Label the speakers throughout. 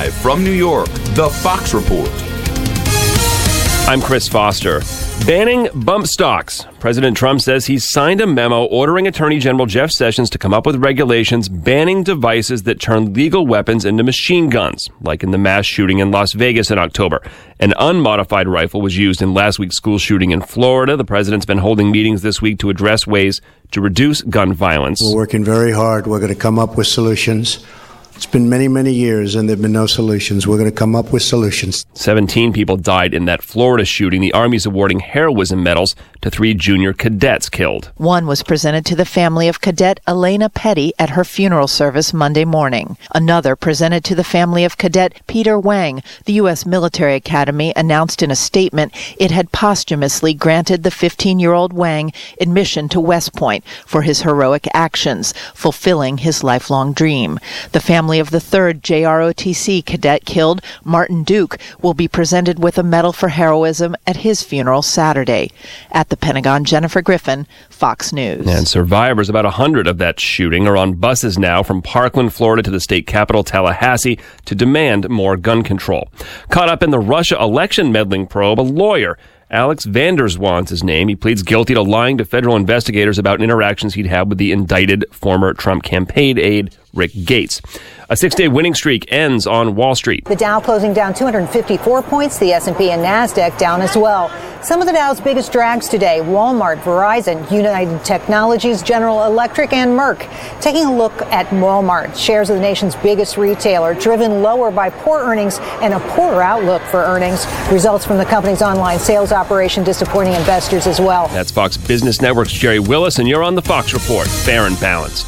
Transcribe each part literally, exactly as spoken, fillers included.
Speaker 1: Live from New York, The Fox Report.
Speaker 2: I'm Chris Foster. Banning bump stocks. President Trump says he's signed a memo ordering Attorney General Jeff Sessions to come up with regulations banning devices that turn legal weapons into machine guns, like in the mass shooting in Las Vegas in October. An unmodified rifle was used in last week's school shooting in Florida. The president's been holding meetings this week to address ways to reduce gun violence.
Speaker 3: We're working very hard. We're going to come up with solutions. It's been many, many years, and there have been no solutions. We're going to come up with solutions.
Speaker 2: seventeen people died in that Florida shooting. The Army's awarding heroism medals to three junior cadets killed.
Speaker 4: One was presented to the family of Cadet Elena Petty at her funeral service Monday morning. Another presented to the family of Cadet Peter Wang. The U S Military Academy announced in a statement it had posthumously granted the fifteen-year-old Wang admission to West Point for his heroic actions, fulfilling his lifelong dream. The family of the third J R O T C cadet killed, Martin Duke, will be presented with a medal for heroism at his funeral Saturday. At the Pentagon, Jennifer Griffin, Fox News.
Speaker 2: And survivors, about one hundred of that shooting, are on buses now from Parkland, Florida to the state capital, Tallahassee, to demand more gun control. Caught up in the Russia election meddling probe, a lawyer, Alex Vanderswan's his name. He pleads guilty to lying to federal investigators about interactions he'd had with the indicted former Trump campaign aide, Rick Gates. A six-day winning streak ends on Wall Street.
Speaker 5: The Dow closing down two hundred fifty-four points, the S and P and NASDAQ down as well. Some of the Dow's biggest drags today: Walmart, Verizon, United Technologies, General Electric, and Merck. Taking a look at Walmart, shares of the nation's biggest retailer, driven lower by poor earnings and a poorer outlook for earnings. Results from the company's online sales operation disappointing investors as well.
Speaker 2: That's Fox Business Network's Jerry Willis, and you're on the Fox Report, fair and balanced.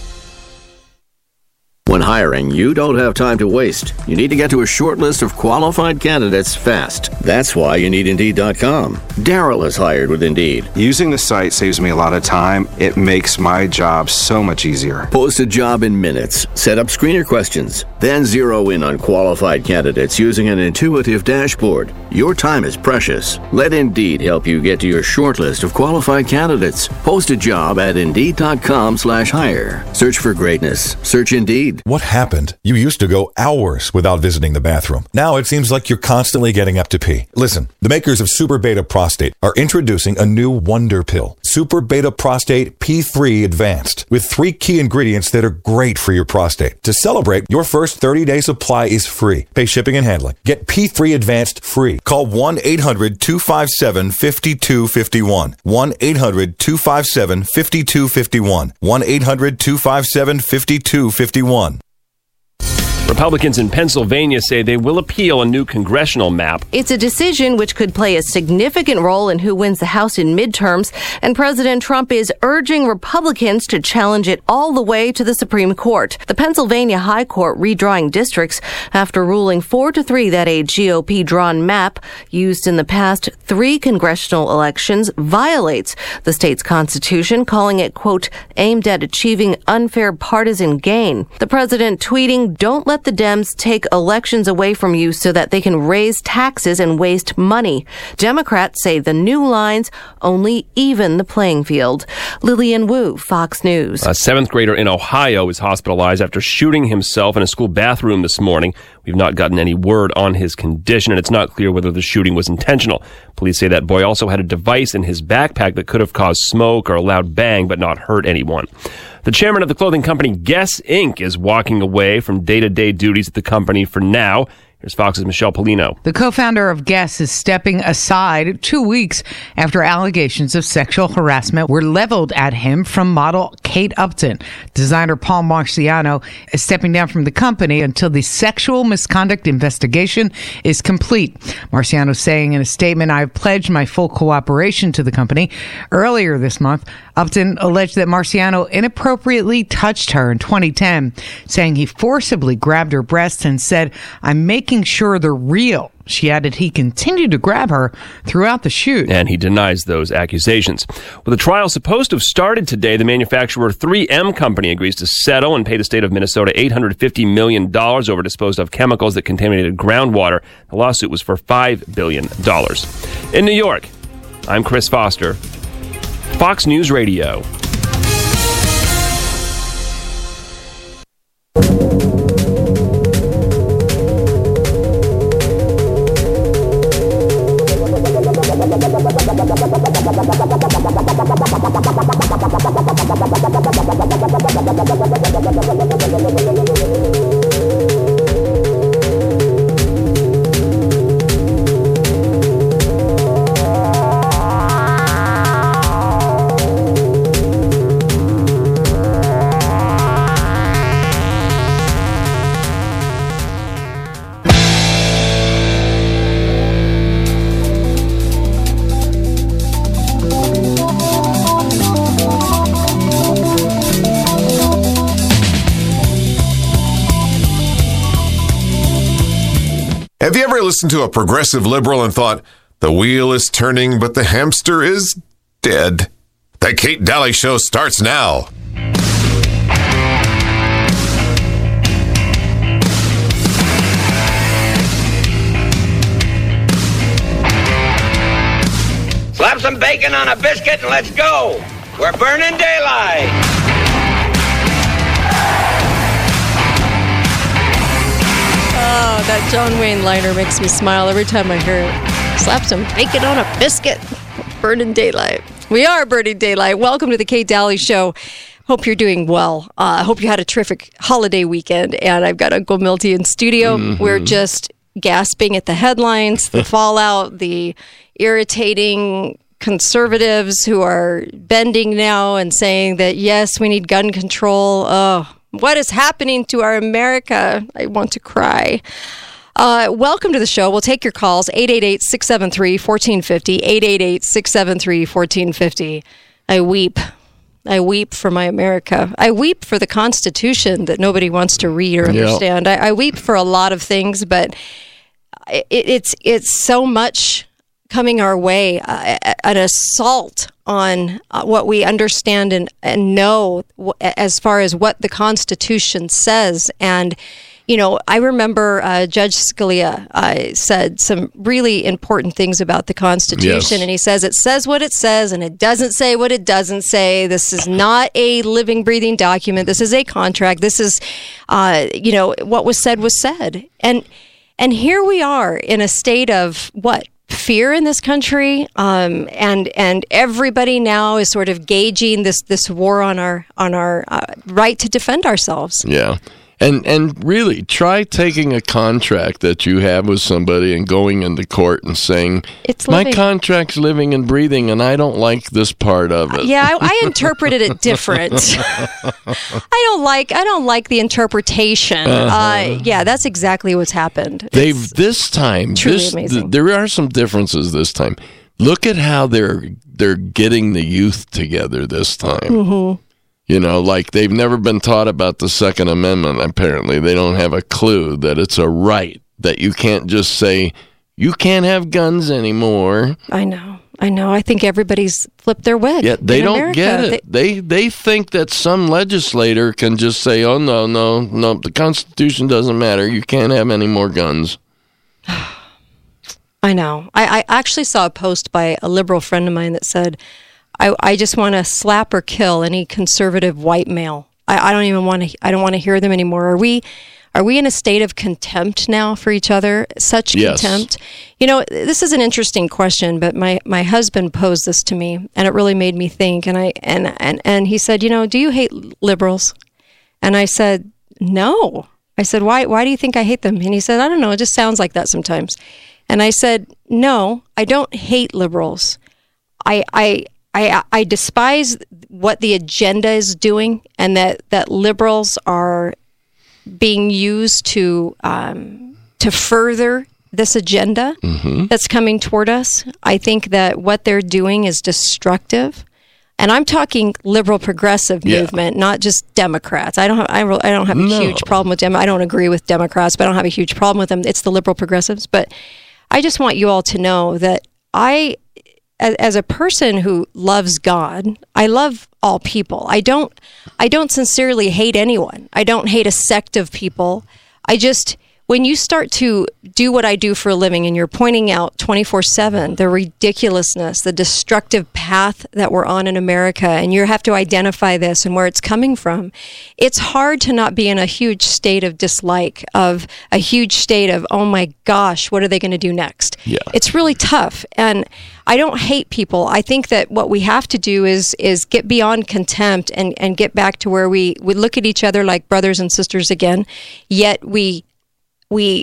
Speaker 6: When hiring, you don't have time to waste. You need to get to a short list of qualified candidates fast. That's why you need Indeed dot com. Daryl is hired with Indeed.
Speaker 7: Using the site saves me a lot of time. It makes my job so much easier.
Speaker 6: Post a job in minutes. Set up screener questions. Then zero in on qualified candidates using an intuitive dashboard. Your time is precious. Let Indeed help you get to your short list of qualified candidates. Post a job at Indeed dot com slash hire. Search for greatness. Search Indeed.
Speaker 8: What happened? You used to go hours without visiting the bathroom. Now it seems like you're constantly getting up to pee. Listen, the makers of Super Beta Prostate are introducing a new wonder pill, Super Beta Prostate P three Advanced, with three key ingredients that are great for your prostate. To celebrate, your first thirty-day supply is free. Pay shipping and handling. Get P three Advanced free. Call one eight hundred two five seven five two five one. one eight hundred two five seven five two five one. one eight hundred two five seven five two five one.
Speaker 2: Republicans in Pennsylvania say they will appeal a new congressional map.
Speaker 9: It's a decision which could play a significant role in who wins the House in midterms, and President Trump is urging Republicans to challenge it all the way to the Supreme Court. The Pennsylvania High Court redrawing districts after ruling four to three that a G O P-drawn map used in the past three congressional elections violates the state's constitution, calling it, quote, aimed at achieving unfair partisan gain. The president tweeting, "Don't let the Dems take elections away from you so that they can raise taxes and waste money." Democrats say the new lines only even the playing field. Lillian Wu, Fox News.
Speaker 2: A seventh grader in Ohio is hospitalized after shooting himself in a school bathroom this morning. We've not gotten any word on his condition, and it's not clear whether the shooting was intentional. Police say that boy also had a device in his backpack that could have caused smoke or a loud bang but not hurt anyone. The chairman of the clothing company Guess Incorporated is walking away from day-to-day duties at the company for now. Here's Fox's Michelle Polino.
Speaker 10: The co-founder of Guess is stepping aside two weeks after allegations of sexual harassment were leveled at him from model Kate Upton. Designer Paul Marciano is stepping down from the company until the sexual misconduct investigation is complete. Marciano saying in a statement, "I have pledged my full cooperation to the company." Earlier this month, Upton alleged that Marciano inappropriately touched her in twenty ten, saying he forcibly grabbed her breasts and said, "I'm making sure they're real." She added he continued to grab her throughout the shoot.
Speaker 2: And he denies those accusations. Well, the trial supposed to have started today. The manufacturer three M Company agrees to settle and pay the state of Minnesota eight hundred fifty million dollars over disposed of chemicals that contaminated groundwater. The lawsuit was for five billion dollars. In New York, I'm Chris Foster, Fox News Radio.
Speaker 11: Have you ever listened to a progressive liberal and thought, the wheel is turning, but the hamster is dead? The Kate Daly Show starts now.
Speaker 12: Slap some bacon on a biscuit and let's go. We're burning daylight.
Speaker 13: Oh, that John Wayne liner makes me smile every time I hear it. Slap some bacon on a biscuit. Burning daylight. We are burning daylight. Welcome to the Kate Daly Show. Hope you're doing well. I uh, hope you had a terrific holiday weekend. And I've got Uncle Milty in studio. Mm-hmm. We're just gasping at the headlines, the fallout, the irritating conservatives who are bending now and saying that, yes, we need gun control. Oh, what is happening to our America? I want to cry. Uh, welcome to the show. We'll take your calls, eight eight eight, six seven three, one four five zero, eight eight eight, six seven three, one four five zero. I weep. I weep for my America. I weep for the Constitution that nobody wants to read or understand. Yep. I, I weep for a lot of things, but it, it's it's so much coming our way, uh, an assault on uh, what we understand and, and know w- as far as what the Constitution says. And, you know, I remember uh, Judge Scalia uh, said some really important things about the Constitution. Yes. And he says, it says what it says, and it doesn't say what it doesn't say. This is not a living, breathing document. This is a contract. This is, uh, you know, what was said was said. And, and here we are in a state of what? Fear in this country, um, and and everybody now is sort of gauging this this war on our on our uh, right to defend ourselves.
Speaker 14: Yeah, and and really try taking a contract that you have with somebody and going into court and saying,
Speaker 13: it's
Speaker 14: my contract's living and breathing, and I don't like this part of it.
Speaker 13: Yeah, I, I interpreted it different. I don't like I don't like the interpretation. Uh-huh. Uh, yeah, that's exactly what's happened.
Speaker 14: They've it's this time.
Speaker 13: Truly
Speaker 14: this,
Speaker 13: amazing.
Speaker 14: Th- there are some differences this time. Look at how they're they're getting the youth together this time.
Speaker 13: Mm-hmm.
Speaker 14: You know, like they've never been taught about the Second Amendment, apparently. They don't have a clue that it's a right, that you can't just say, you can't have guns anymore.
Speaker 13: I know. I know. I think everybody's flipped their wig.
Speaker 14: Yeah, they don't
Speaker 13: America.
Speaker 14: get it. They, they they think that some legislator can just say, oh, no, no, no, the Constitution doesn't matter. You can't have any more guns.
Speaker 13: I know. I, I actually saw a post by a liberal friend of mine that said, I, I just want to slap or kill any conservative white male. I, I don't even want to. I don't want to hear them anymore. Are we, are we in a state of contempt now for each other? Such
Speaker 14: yes.
Speaker 13: contempt. You know, this is an interesting question, but my, my husband posed this to me, and it really made me think. And I and, and and he said, you know, do you hate liberals? And I said, no. I said, why? Why do you think I hate them? And he said, I don't know. It just sounds like that sometimes. And I said, no, I don't hate liberals. I I. I, I despise what the agenda is doing, and that, that liberals are being used to um, to further this agenda
Speaker 14: mm-hmm.
Speaker 13: that's coming toward us. I think that what they're doing is destructive, and I'm talking liberal progressive
Speaker 14: yeah.
Speaker 13: movement, not just Democrats. I don't have I, I don't have a
Speaker 14: no.
Speaker 13: huge problem with them. I don't agree with Democrats, but I don't have a huge problem with them. It's the liberal progressives. But I just want you all to know that I. As a person who loves God, I love all people. I don't I don't sincerely hate anyone. I don't hate a sect of people. I just, when you start to do what I do for a living and you're pointing out twenty-four seven the ridiculousness, the destructive path that we're on in America, and you have to identify this and where it's coming from, it's hard to not be in a huge state of dislike, of a huge state of, oh my gosh, what are they going to do next?
Speaker 14: Yeah.
Speaker 13: It's really tough. And I don't hate people. I think that what we have to do is is get beyond contempt and, and get back to where we, we look at each other like brothers and sisters again, yet we we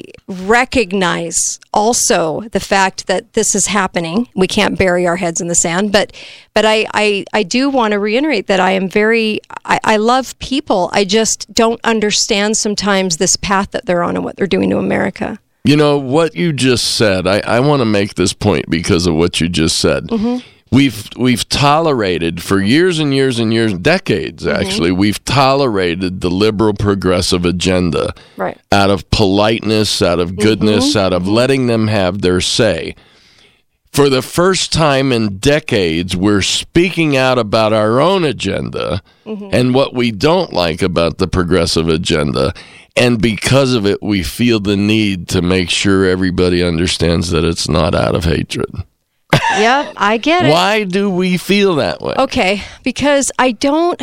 Speaker 13: recognize also the fact that this is happening. We can't bury our heads in the sand, but but I, I, I do want to reiterate that I am very, I, I love people. I just don't understand sometimes this path that they're on and what they're doing to America.
Speaker 14: You know, what you just said, I, I want to make this point because of what you just said.
Speaker 13: Mm-hmm.
Speaker 14: We've we've tolerated for years and years and years, decades actually, mm-hmm. we've tolerated the liberal progressive agenda
Speaker 13: right.
Speaker 14: out of politeness, out of goodness, mm-hmm. out of letting them have their say. For the first time in decades, we're speaking out about our own agenda mm-hmm. and what we don't like about the progressive agenda. And because of it, we feel the need to make sure everybody understands that it's not out of hatred.
Speaker 13: Yep, I get it.
Speaker 14: Why do we feel that way?
Speaker 13: Okay, because I don't,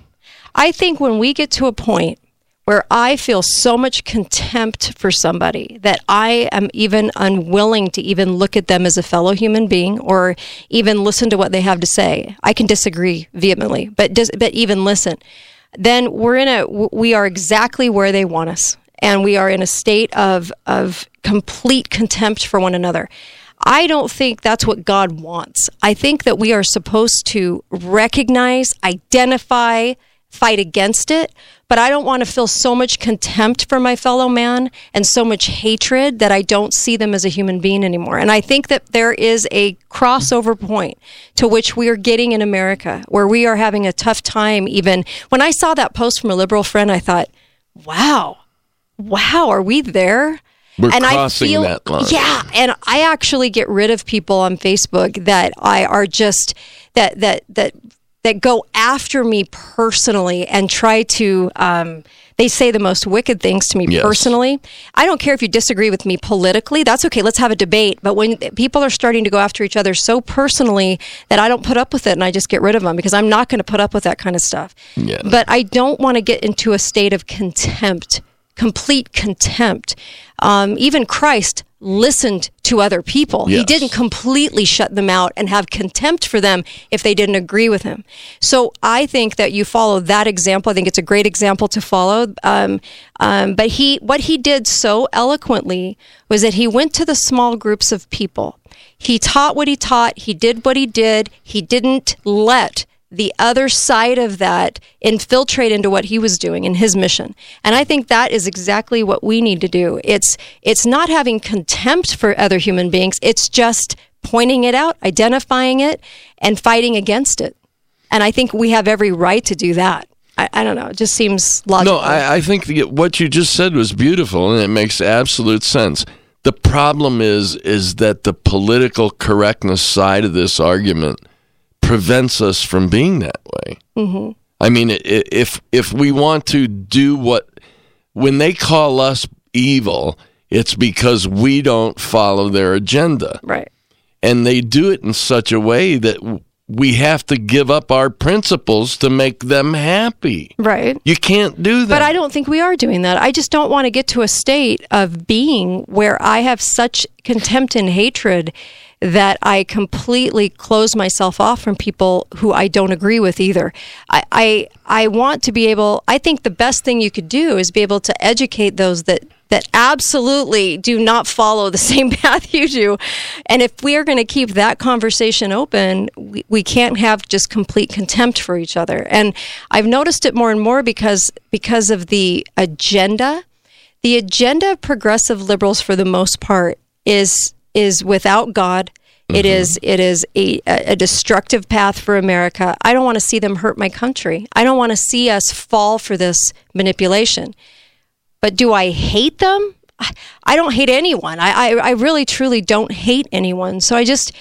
Speaker 13: I think when we get to a point where I feel so much contempt for somebody that I am even unwilling to even look at them as a fellow human being or even listen to what they have to say. I can disagree vehemently, but dis- but even listen. Then we're in a, we are exactly where they want us. And we are in a state of of complete contempt for one another. I don't think that's what God wants. I think that we are supposed to recognize, identify, fight against it, but I don't want to feel so much contempt for my fellow man and so much hatred that I don't see them as a human being anymore. And I think that there is a crossover point to which we are getting in America where we are having a tough time even. When I saw that post from a liberal friend, I thought, wow, wow, are we there?
Speaker 14: We're
Speaker 13: and
Speaker 14: crossing
Speaker 13: I feel,
Speaker 14: that line.
Speaker 13: Yeah, and I actually get rid of people on Facebook that I are just that that that that go after me personally and try to. Um, they say the most wicked things to me
Speaker 14: yes.
Speaker 13: personally. I don't care if you disagree with me politically. That's okay. Let's have a debate. But when people are starting to go after each other so personally that I don't put up with it and I just get rid of them because I'm not going to put up with that kind of stuff.
Speaker 14: Yeah.
Speaker 13: But I don't want to get into a state of contempt. Complete contempt. Um, even Christ listened to other people.
Speaker 14: Yes.
Speaker 13: He didn't completely shut them out and have contempt for them if they didn't agree with him. So I think that you follow that example. I think it's a great example to follow. Um, um, but he, what he did so eloquently was that he went to the small groups of people. He taught what he taught. He did what he did. He didn't let the other side of that infiltrate into what he was doing in his mission. And I think that is exactly what we need to do. It's it's not having contempt for other human beings. It's just pointing it out, identifying it, and fighting against it. And I think we have every right to do that. I, I don't know. It just seems logical.
Speaker 14: No, I, I think the, what you just said was beautiful, and it makes absolute sense. The problem is is that the political correctness side of this argument prevents us from being that way.
Speaker 13: Mm-hmm.
Speaker 14: I mean, if if we want to do what, when they call us evil, it's because we don't follow their agenda.
Speaker 13: Right.
Speaker 14: And they do it in such a way that we have to give up our principles to make them happy.
Speaker 13: Right.
Speaker 14: You can't do that.
Speaker 13: But I don't think we are doing that. I just don't want to get to a state of being where I have such contempt and hatred that I completely close myself off from people who I don't agree with either. I, I I want to be able, I think the best thing you could do is be able to educate those that, that absolutely do not follow the same path you do. And if we are going to keep that conversation open, we, we can't have just complete contempt for each other. And I've noticed it more and more because because of the agenda. The agenda of progressive liberals, for the most part, is is without God. Mm-hmm. It is it is a, a destructive path for America. I don't want to see them hurt my country. I don't want to see us fall for this manipulation. But do I hate them? I don't hate anyone. I, I, I really truly don't hate anyone. So I just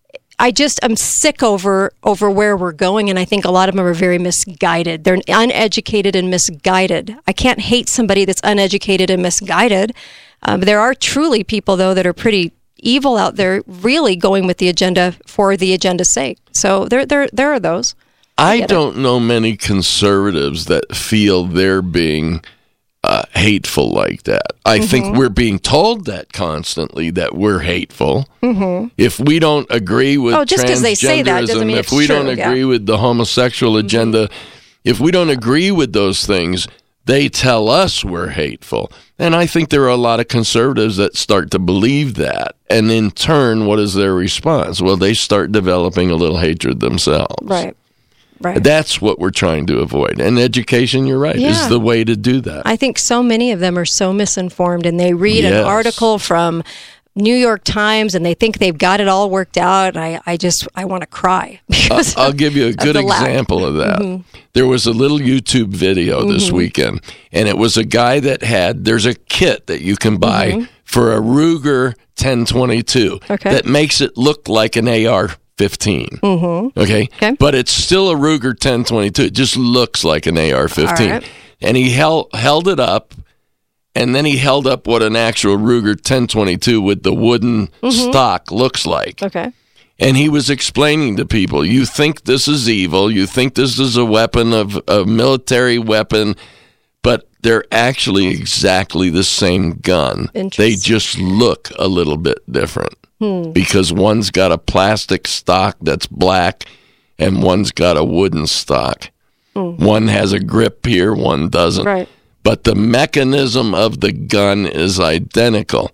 Speaker 13: I just am sick over over where we're going, and I think a lot of them are very misguided. They're uneducated and misguided. I can't hate somebody that's uneducated and misguided. Um, there are truly people, though, that are pretty evil out there, really going with the agenda for the agenda's sake. So there, there, there are those.
Speaker 14: I, I don't it. know many conservatives that feel they're being uh, hateful like that. I mm-hmm. think we're being told that constantly, that we're hateful.
Speaker 13: Mm-hmm.
Speaker 14: If we don't agree with
Speaker 13: oh, just 'cause they say that doesn't mean
Speaker 14: if
Speaker 13: it's
Speaker 14: we
Speaker 13: true,
Speaker 14: don't agree
Speaker 13: yeah.
Speaker 14: with the homosexual agenda, mm-hmm. if we don't agree with those things, they tell us we're hateful. And I think there are a lot of conservatives that start to believe that. And in turn, what is their response? Well, they start developing a little hatred themselves.
Speaker 13: Right. Right.
Speaker 14: That's what we're trying to avoid. And education, you're right,
Speaker 13: yeah.
Speaker 14: is the way to do that.
Speaker 13: I think so many of them are so misinformed, and they read
Speaker 14: yes.
Speaker 13: an article from New York Times and they think they've got it all worked out. I, I just, I want to cry.
Speaker 14: I'll, I'll give you a good example
Speaker 13: lack.
Speaker 14: of that.
Speaker 13: Mm-hmm.
Speaker 14: There was a little YouTube video this
Speaker 13: Mm-hmm.
Speaker 14: weekend, and it was a guy that had, there's a kit that you can buy
Speaker 13: Mm-hmm.
Speaker 14: for a Ruger ten twenty-two
Speaker 13: Okay.
Speaker 14: that makes it look like an A R fifteen.
Speaker 13: Mm-hmm.
Speaker 14: Okay?
Speaker 13: Okay.
Speaker 14: But it's still a Ruger ten twenty-two. It just looks like an A R fifteen.
Speaker 13: All right.
Speaker 14: And he held, held it up, and then he held up what an actual Ruger ten twenty-two with the wooden
Speaker 13: Mm-hmm.
Speaker 14: stock looks like.
Speaker 13: Okay.
Speaker 14: And he was explaining to people, you think this is evil, you think this is a weapon of a military weapon, but they're actually exactly the same gun. They just look a little bit different.
Speaker 13: Hmm.
Speaker 14: Because one's got a plastic stock that's black and one's got a wooden stock.
Speaker 13: Hmm.
Speaker 14: One has a grip here, one doesn't.
Speaker 13: Right.
Speaker 14: But the mechanism of the gun is identical.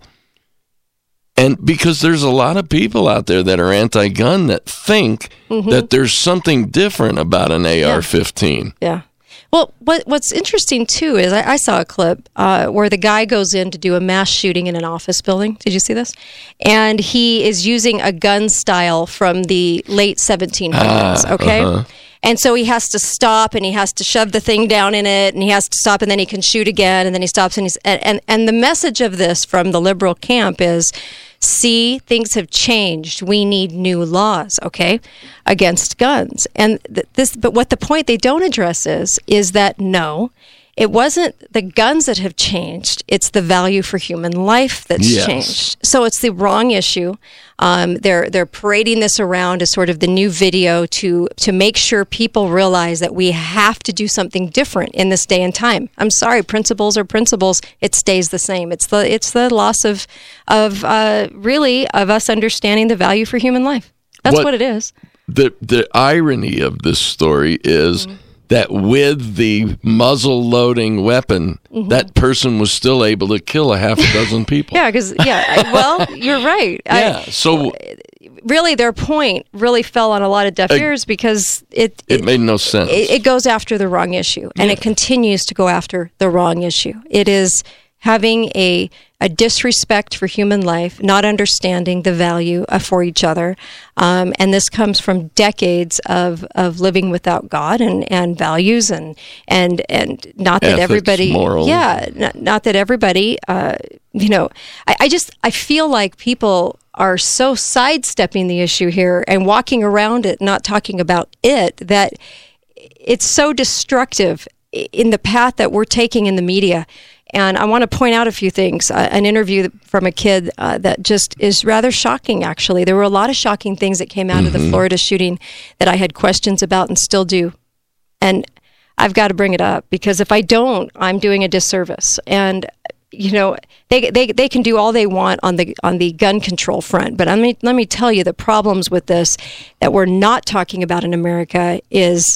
Speaker 14: And because there's a lot of people out there that are anti-gun that think
Speaker 13: Mhm.
Speaker 14: that there's something different about an A R fifteen.
Speaker 13: Yeah. Well, what what's interesting too is I, I saw a clip uh, where the guy goes in to do a mass shooting in an office building. Did you see this? And he is using a gun style from the late seventeen hundreds.
Speaker 14: Ah,
Speaker 13: okay.
Speaker 14: uh-huh.
Speaker 13: And so he has to stop and he has to shove the thing down in it and he has to stop and then he can shoot again and then he stops and he's and, and, and the message of this from the liberal camp is, see, things have changed. We need new laws, okay, against guns. And th- this, but what the point they don't address is, is that no, it wasn't the guns that have changed. It's the value for human life that's
Speaker 14: Yes.
Speaker 13: changed. So it's the wrong issue. Um, they're they're parading this around as sort of the new video to to make sure people realize that we have to do something different in this day and time. I'm sorry, principles are principles. It stays the same. It's the it's the loss of of uh, really of us understanding the value for human life. That's what,
Speaker 14: What-
Speaker 13: it is.
Speaker 14: The the irony of this story is
Speaker 13: Mm-hmm.
Speaker 14: that with the muzzle loading weapon,
Speaker 13: Mhm.
Speaker 14: that person was still able to kill a half a dozen people.
Speaker 13: Yeah, because yeah, I, well, you're right.
Speaker 14: Yeah, so
Speaker 13: Really, their point really fell on a lot of deaf
Speaker 14: Uh,
Speaker 13: ears because it
Speaker 14: it made no sense.
Speaker 13: it, it goes after the wrong issue, and it continues to go after the wrong issue. It is having a a disrespect for human life, not understanding the value uh, for each other, um, and this comes from decades of, of living without God and, and values and and and not that
Speaker 14: Ethics,
Speaker 13: everybody,
Speaker 14: morals.
Speaker 13: yeah, not, not that everybody, uh, you know, I, I just I feel like people are so sidestepping the issue here and walking around it, not talking about it, that it's so destructive in the path that we're taking in the media. And I want to point out a few things. Uh, an interview from a kid uh, that just is rather shocking, actually. There were a lot of shocking things that came out of the
Speaker 14: Mm-hmm.
Speaker 13: Florida shooting that I had questions about and still do. And I've got to bring it up because if I don't, I'm doing a disservice. And you know, they they they can do all they want on the on the gun control front, but let me let me tell you the problems with this that we're not talking about in America is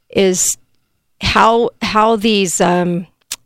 Speaker 13: is how how these um,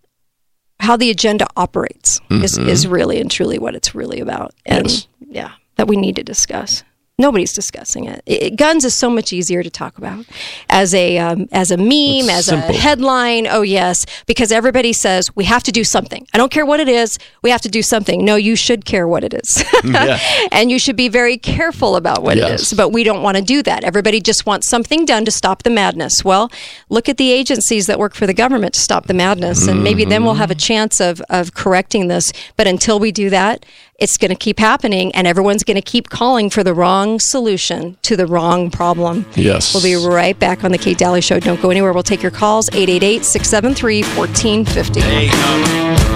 Speaker 13: how the agenda operates is,
Speaker 14: Mhm.
Speaker 13: is really and truly what it's really about, and
Speaker 14: Yes.
Speaker 13: yeah, that we need to discuss. Nobody's discussing it. It- Guns is so much easier to talk about as a um, as a meme,
Speaker 14: It's
Speaker 13: as
Speaker 14: simple.
Speaker 13: a headline. Oh yes, because everybody says we have to do something. I don't care what it is. We have to do something. No, you should care what it is,
Speaker 14: Yeah.
Speaker 13: and you should be very careful about what it
Speaker 14: Yes.
Speaker 13: is. But we don't want to do that. Everybody just wants something done to stop the madness. Well, look at the agencies that work for the government to stop the madness, and maybe then we'll have a chance of of correcting this. But until we do that, it's going to keep happening, and everyone's going to keep calling for the wrong solution to the wrong problem.
Speaker 14: Yes.
Speaker 13: We'll be right back on the Kate Daly Show. Don't go anywhere. We'll take your calls, eight eight eight, six seven three, one four five zero.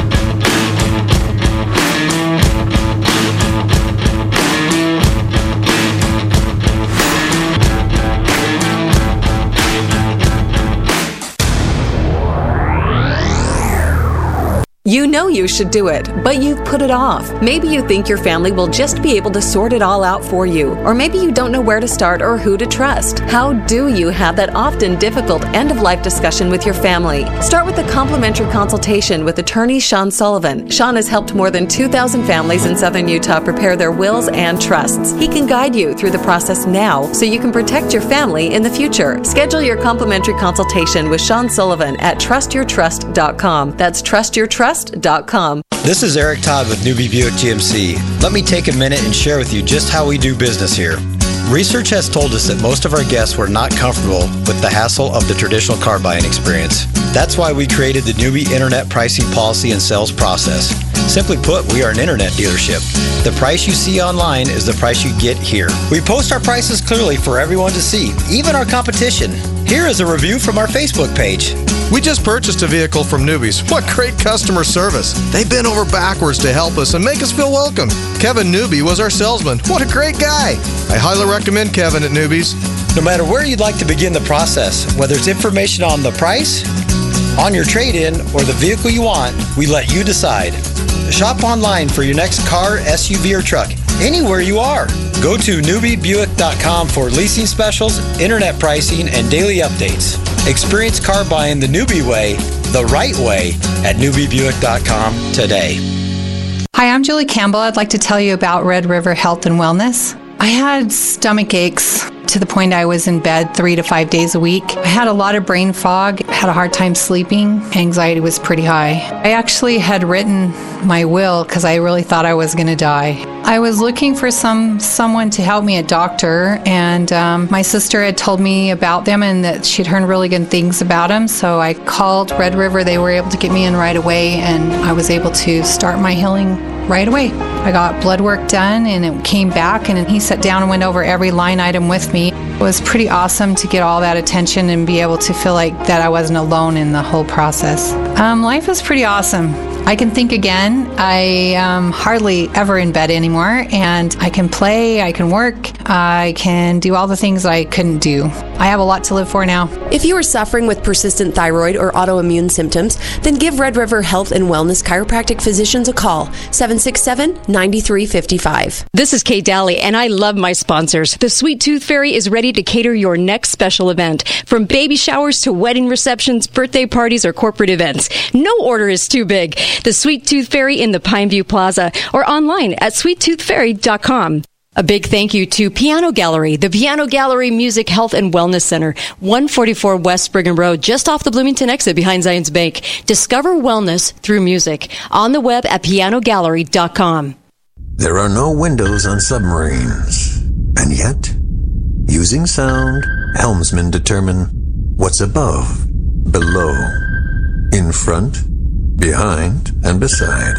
Speaker 15: You know you should do it, but you've put it off. Maybe you think your family will just be able to sort it all out for you, or maybe you don't know where to start or who to trust. How do you have that often difficult end-of-life discussion with your family? Start with a complimentary consultation with attorney Sean Sullivan. Sean has helped more than two thousand families in southern Utah prepare their wills and trusts. He can guide you through the process now so you can protect your family in the future. Schedule your complimentary consultation with Sean Sullivan at trust your trust dot com. That's trust your trust trust dot com.
Speaker 16: This is Eric Todd with Newbie Buick G M C. Let me take a minute and share with you just how we do business here. Research has told us that most of our guests were not comfortable with the hassle of the traditional car buying experience. That's why we created the Newbie Internet Pricing Policy and Sales Process. Simply put, we are an internet dealership. The price you see online is the price you get here. We post our prices clearly for everyone to see, even our competition. Here is a review from our Facebook page.
Speaker 17: We just purchased a vehicle from Newbies. What great customer service. They bent over backwards to help us and make us feel welcome. Kevin Newby was our salesman. What a great guy. I highly recommend Kevin at Newbies.
Speaker 16: No matter where you'd like to begin the process, whether it's information on the price, on your trade-in, or the vehicle you want, we let you decide. Shop online for your next car, S U V, or truck, anywhere you are. Go to newbie buick dot com for leasing specials, internet pricing, and daily updates. Experience car buying the Newbie way, the right way, at newbie buick dot com today.
Speaker 18: Hi, I'm Julie Campbell. I'd like to tell you about Red River Health and Wellness. I had stomach aches to the point I was in bed three to five days a week. I had a lot of brain fog, had a hard time sleeping. Anxiety was pretty high. I actually had written my will because I really thought I was going to die. I was looking for some someone to help me, a doctor, and um, my sister had told me about them and that she'd heard really good things about them. So I called Red River. They were able to get me in right away, and I was able to start my healing right away. I got blood work done and it came back, and he sat down and went over every line item with me. It was pretty awesome to get all that attention and be able to feel like that I wasn't alone in the whole process. Um, life is pretty awesome. I can think again. I am hardly ever in bed anymore, and I can play, I can work, I can do all the things I couldn't do. I have a lot to live for now.
Speaker 19: If you are suffering with persistent thyroid or autoimmune symptoms, then give Red River Health and Wellness Chiropractic Physicians a call, seven six seven, nine three five five.
Speaker 13: This is Kate Daly, and I love my sponsors. The Sweet Tooth Fairy is ready to cater your next special event. From baby showers to wedding receptions, birthday parties, or corporate events, no order is too big. The Sweet Tooth Fairy in the Pineview Plaza or online at sweet tooth fairy dot com. A big thank you to Piano Gallery, the Piano Gallery Music Health and Wellness Center, one forty-four West Brigham Road, just off the Bloomington exit behind Zions Bank. Discover wellness through music. On the web at piano gallery dot com.
Speaker 20: There are no windows on submarines. And yet, using sound, helmsmen determine what's above, below, in front, behind, and beside.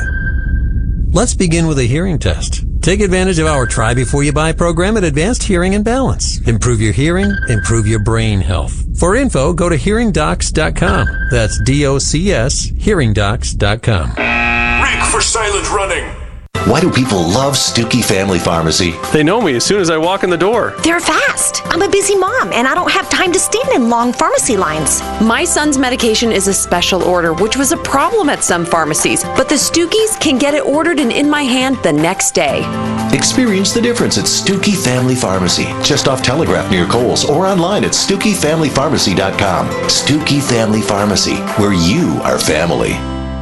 Speaker 21: Let's begin with a hearing test. Take advantage of our Try Before You Buy program at Advanced Hearing and Balance. Improve your hearing, improve your brain health. For info, go to hearing docs dot com. That's D O C S, hearing docs dot com.
Speaker 22: Rick for silent running.
Speaker 23: Why do people love Stuckey Family Pharmacy?
Speaker 24: They know me as soon as I walk in the door.
Speaker 25: They're fast. I'm a busy mom, and I don't have time to stand in long pharmacy lines.
Speaker 19: My son's medication is a special order, which was a problem at some pharmacies, but the Stuckeys can get it ordered and in my hand the next day.
Speaker 23: Experience the difference at Stuckey Family Pharmacy, just off Telegraph near Kohl's, or online at stuckey family pharmacy dot com. Stuckey Family Pharmacy, where you are family.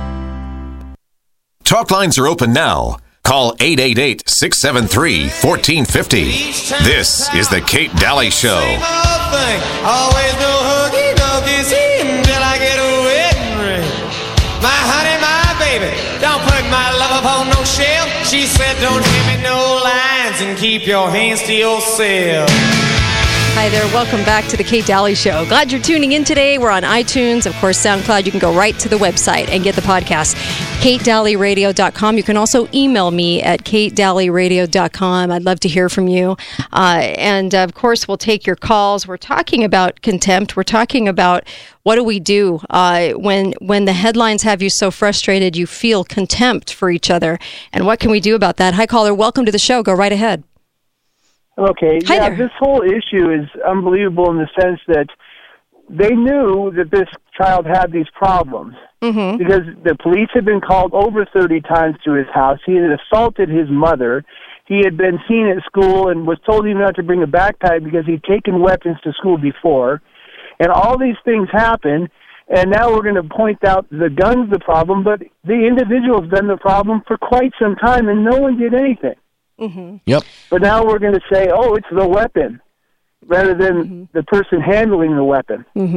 Speaker 11: Talk lines are open now. Call eight eight eight, six seven three, one four five zero. This is the Kate Daly Show.
Speaker 26: Always go hooky dokies until I get a wedding ring. My honey, my baby, don't put my love upon no shelf. She said, don't give me no lines and keep your hands to yourself.
Speaker 13: Hi there. Welcome back to the Kate Daly Show. Glad you're tuning in today. We're on iTunes, of course, SoundCloud. You can go right to the website and get the podcast, kate daly radio dot com. You can also email me at kate daly radio dot com. I'd love to hear from you. Uh, and, of course, we'll take your calls. We're talking about contempt. We're talking about what do we do uh, when when the headlines have you so frustrated you feel contempt for each other. And what can we do about that? Hi, caller. Welcome to the show. Go right ahead.
Speaker 27: Okay,
Speaker 13: Hi
Speaker 27: yeah,
Speaker 13: there.
Speaker 27: This whole issue is unbelievable in the sense that they knew that this child had these problems
Speaker 13: mm-hmm.
Speaker 27: because the police had been called over thirty times to his house. He had assaulted his mother. He had been seen at school and was told even not to bring a backpack because he'd taken weapons to school before. And all these things happened, and now we're going to point out the gun's the problem, but the individual's been the problem for quite some time, and no one did anything.
Speaker 13: Mm-hmm.
Speaker 14: Yep.
Speaker 27: But now we're going to say, oh, it's the weapon, rather than mm-hmm. the person handling the weapon.
Speaker 13: Mm-hmm.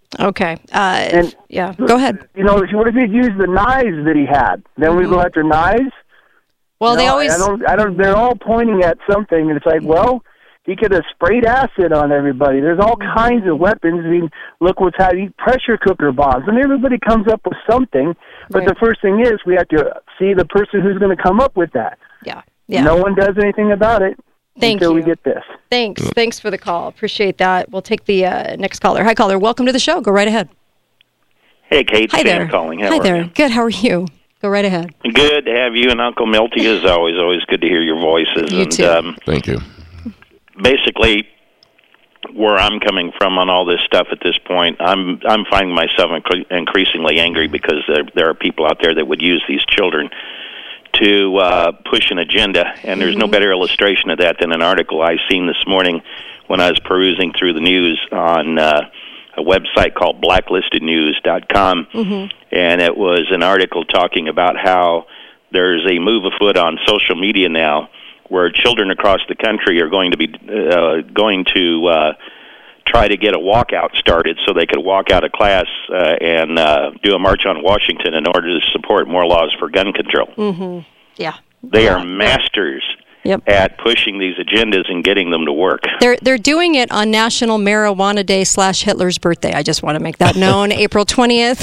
Speaker 13: Okay. Uh,
Speaker 27: and
Speaker 13: yeah, go ahead.
Speaker 27: You know, what if he'd used the knives that he had? Then we go after knives.
Speaker 13: Well,
Speaker 27: you
Speaker 13: they
Speaker 27: know,
Speaker 13: always.
Speaker 27: I don't. I don't. They're all pointing at something, and it's like, well, he could have sprayed acid on everybody. There's all kinds of weapons. I mean, look what's happening. Pressure cooker bombs, and everybody comes up with something. But
Speaker 13: Right.
Speaker 27: the first thing is we have to see the person who's going to come up with that.
Speaker 13: Yeah. Yeah.
Speaker 27: No one does anything about it
Speaker 13: Thank
Speaker 27: until
Speaker 13: you.
Speaker 27: we get this.
Speaker 13: Thanks. Thanks for the call. Appreciate that. We'll take the uh, next caller. Hi, caller. Welcome to the show. Go right ahead.
Speaker 1: Hey, Kate.
Speaker 13: Hi
Speaker 1: Sam
Speaker 13: there.
Speaker 1: calling. How
Speaker 13: Hi
Speaker 1: are
Speaker 13: there.
Speaker 1: you?
Speaker 13: Good. How are you? Go right ahead.
Speaker 1: Good to have you and Uncle Milty as always. Always good to hear your voices.
Speaker 13: You
Speaker 1: and,
Speaker 13: too.
Speaker 1: Um,
Speaker 14: Thank you.
Speaker 1: Basically, where I'm coming from on all this stuff at this point, I'm I'm finding myself incre- increasingly angry because there, there are people out there that would use these children to uh, push an agenda, and there's no better illustration of that than an article I seen this morning when I was perusing through the news on uh, a website called blacklisted news dot com,
Speaker 13: Mm-hmm.
Speaker 1: and it was an article talking about how there's a move afoot on social media now where children across the country are going to be uh, going to uh, try to get a walkout started so they could walk out of class uh, and uh, do a march on Washington in order to support more laws for gun control.
Speaker 13: Mm-hmm. Yeah.
Speaker 1: They
Speaker 13: Yeah.
Speaker 1: are masters
Speaker 13: Yep.
Speaker 1: at pushing these agendas and getting them to work.
Speaker 13: They're they're doing it on National Marijuana Day slash Hitler's birthday. I just want to make that known. April twentieth.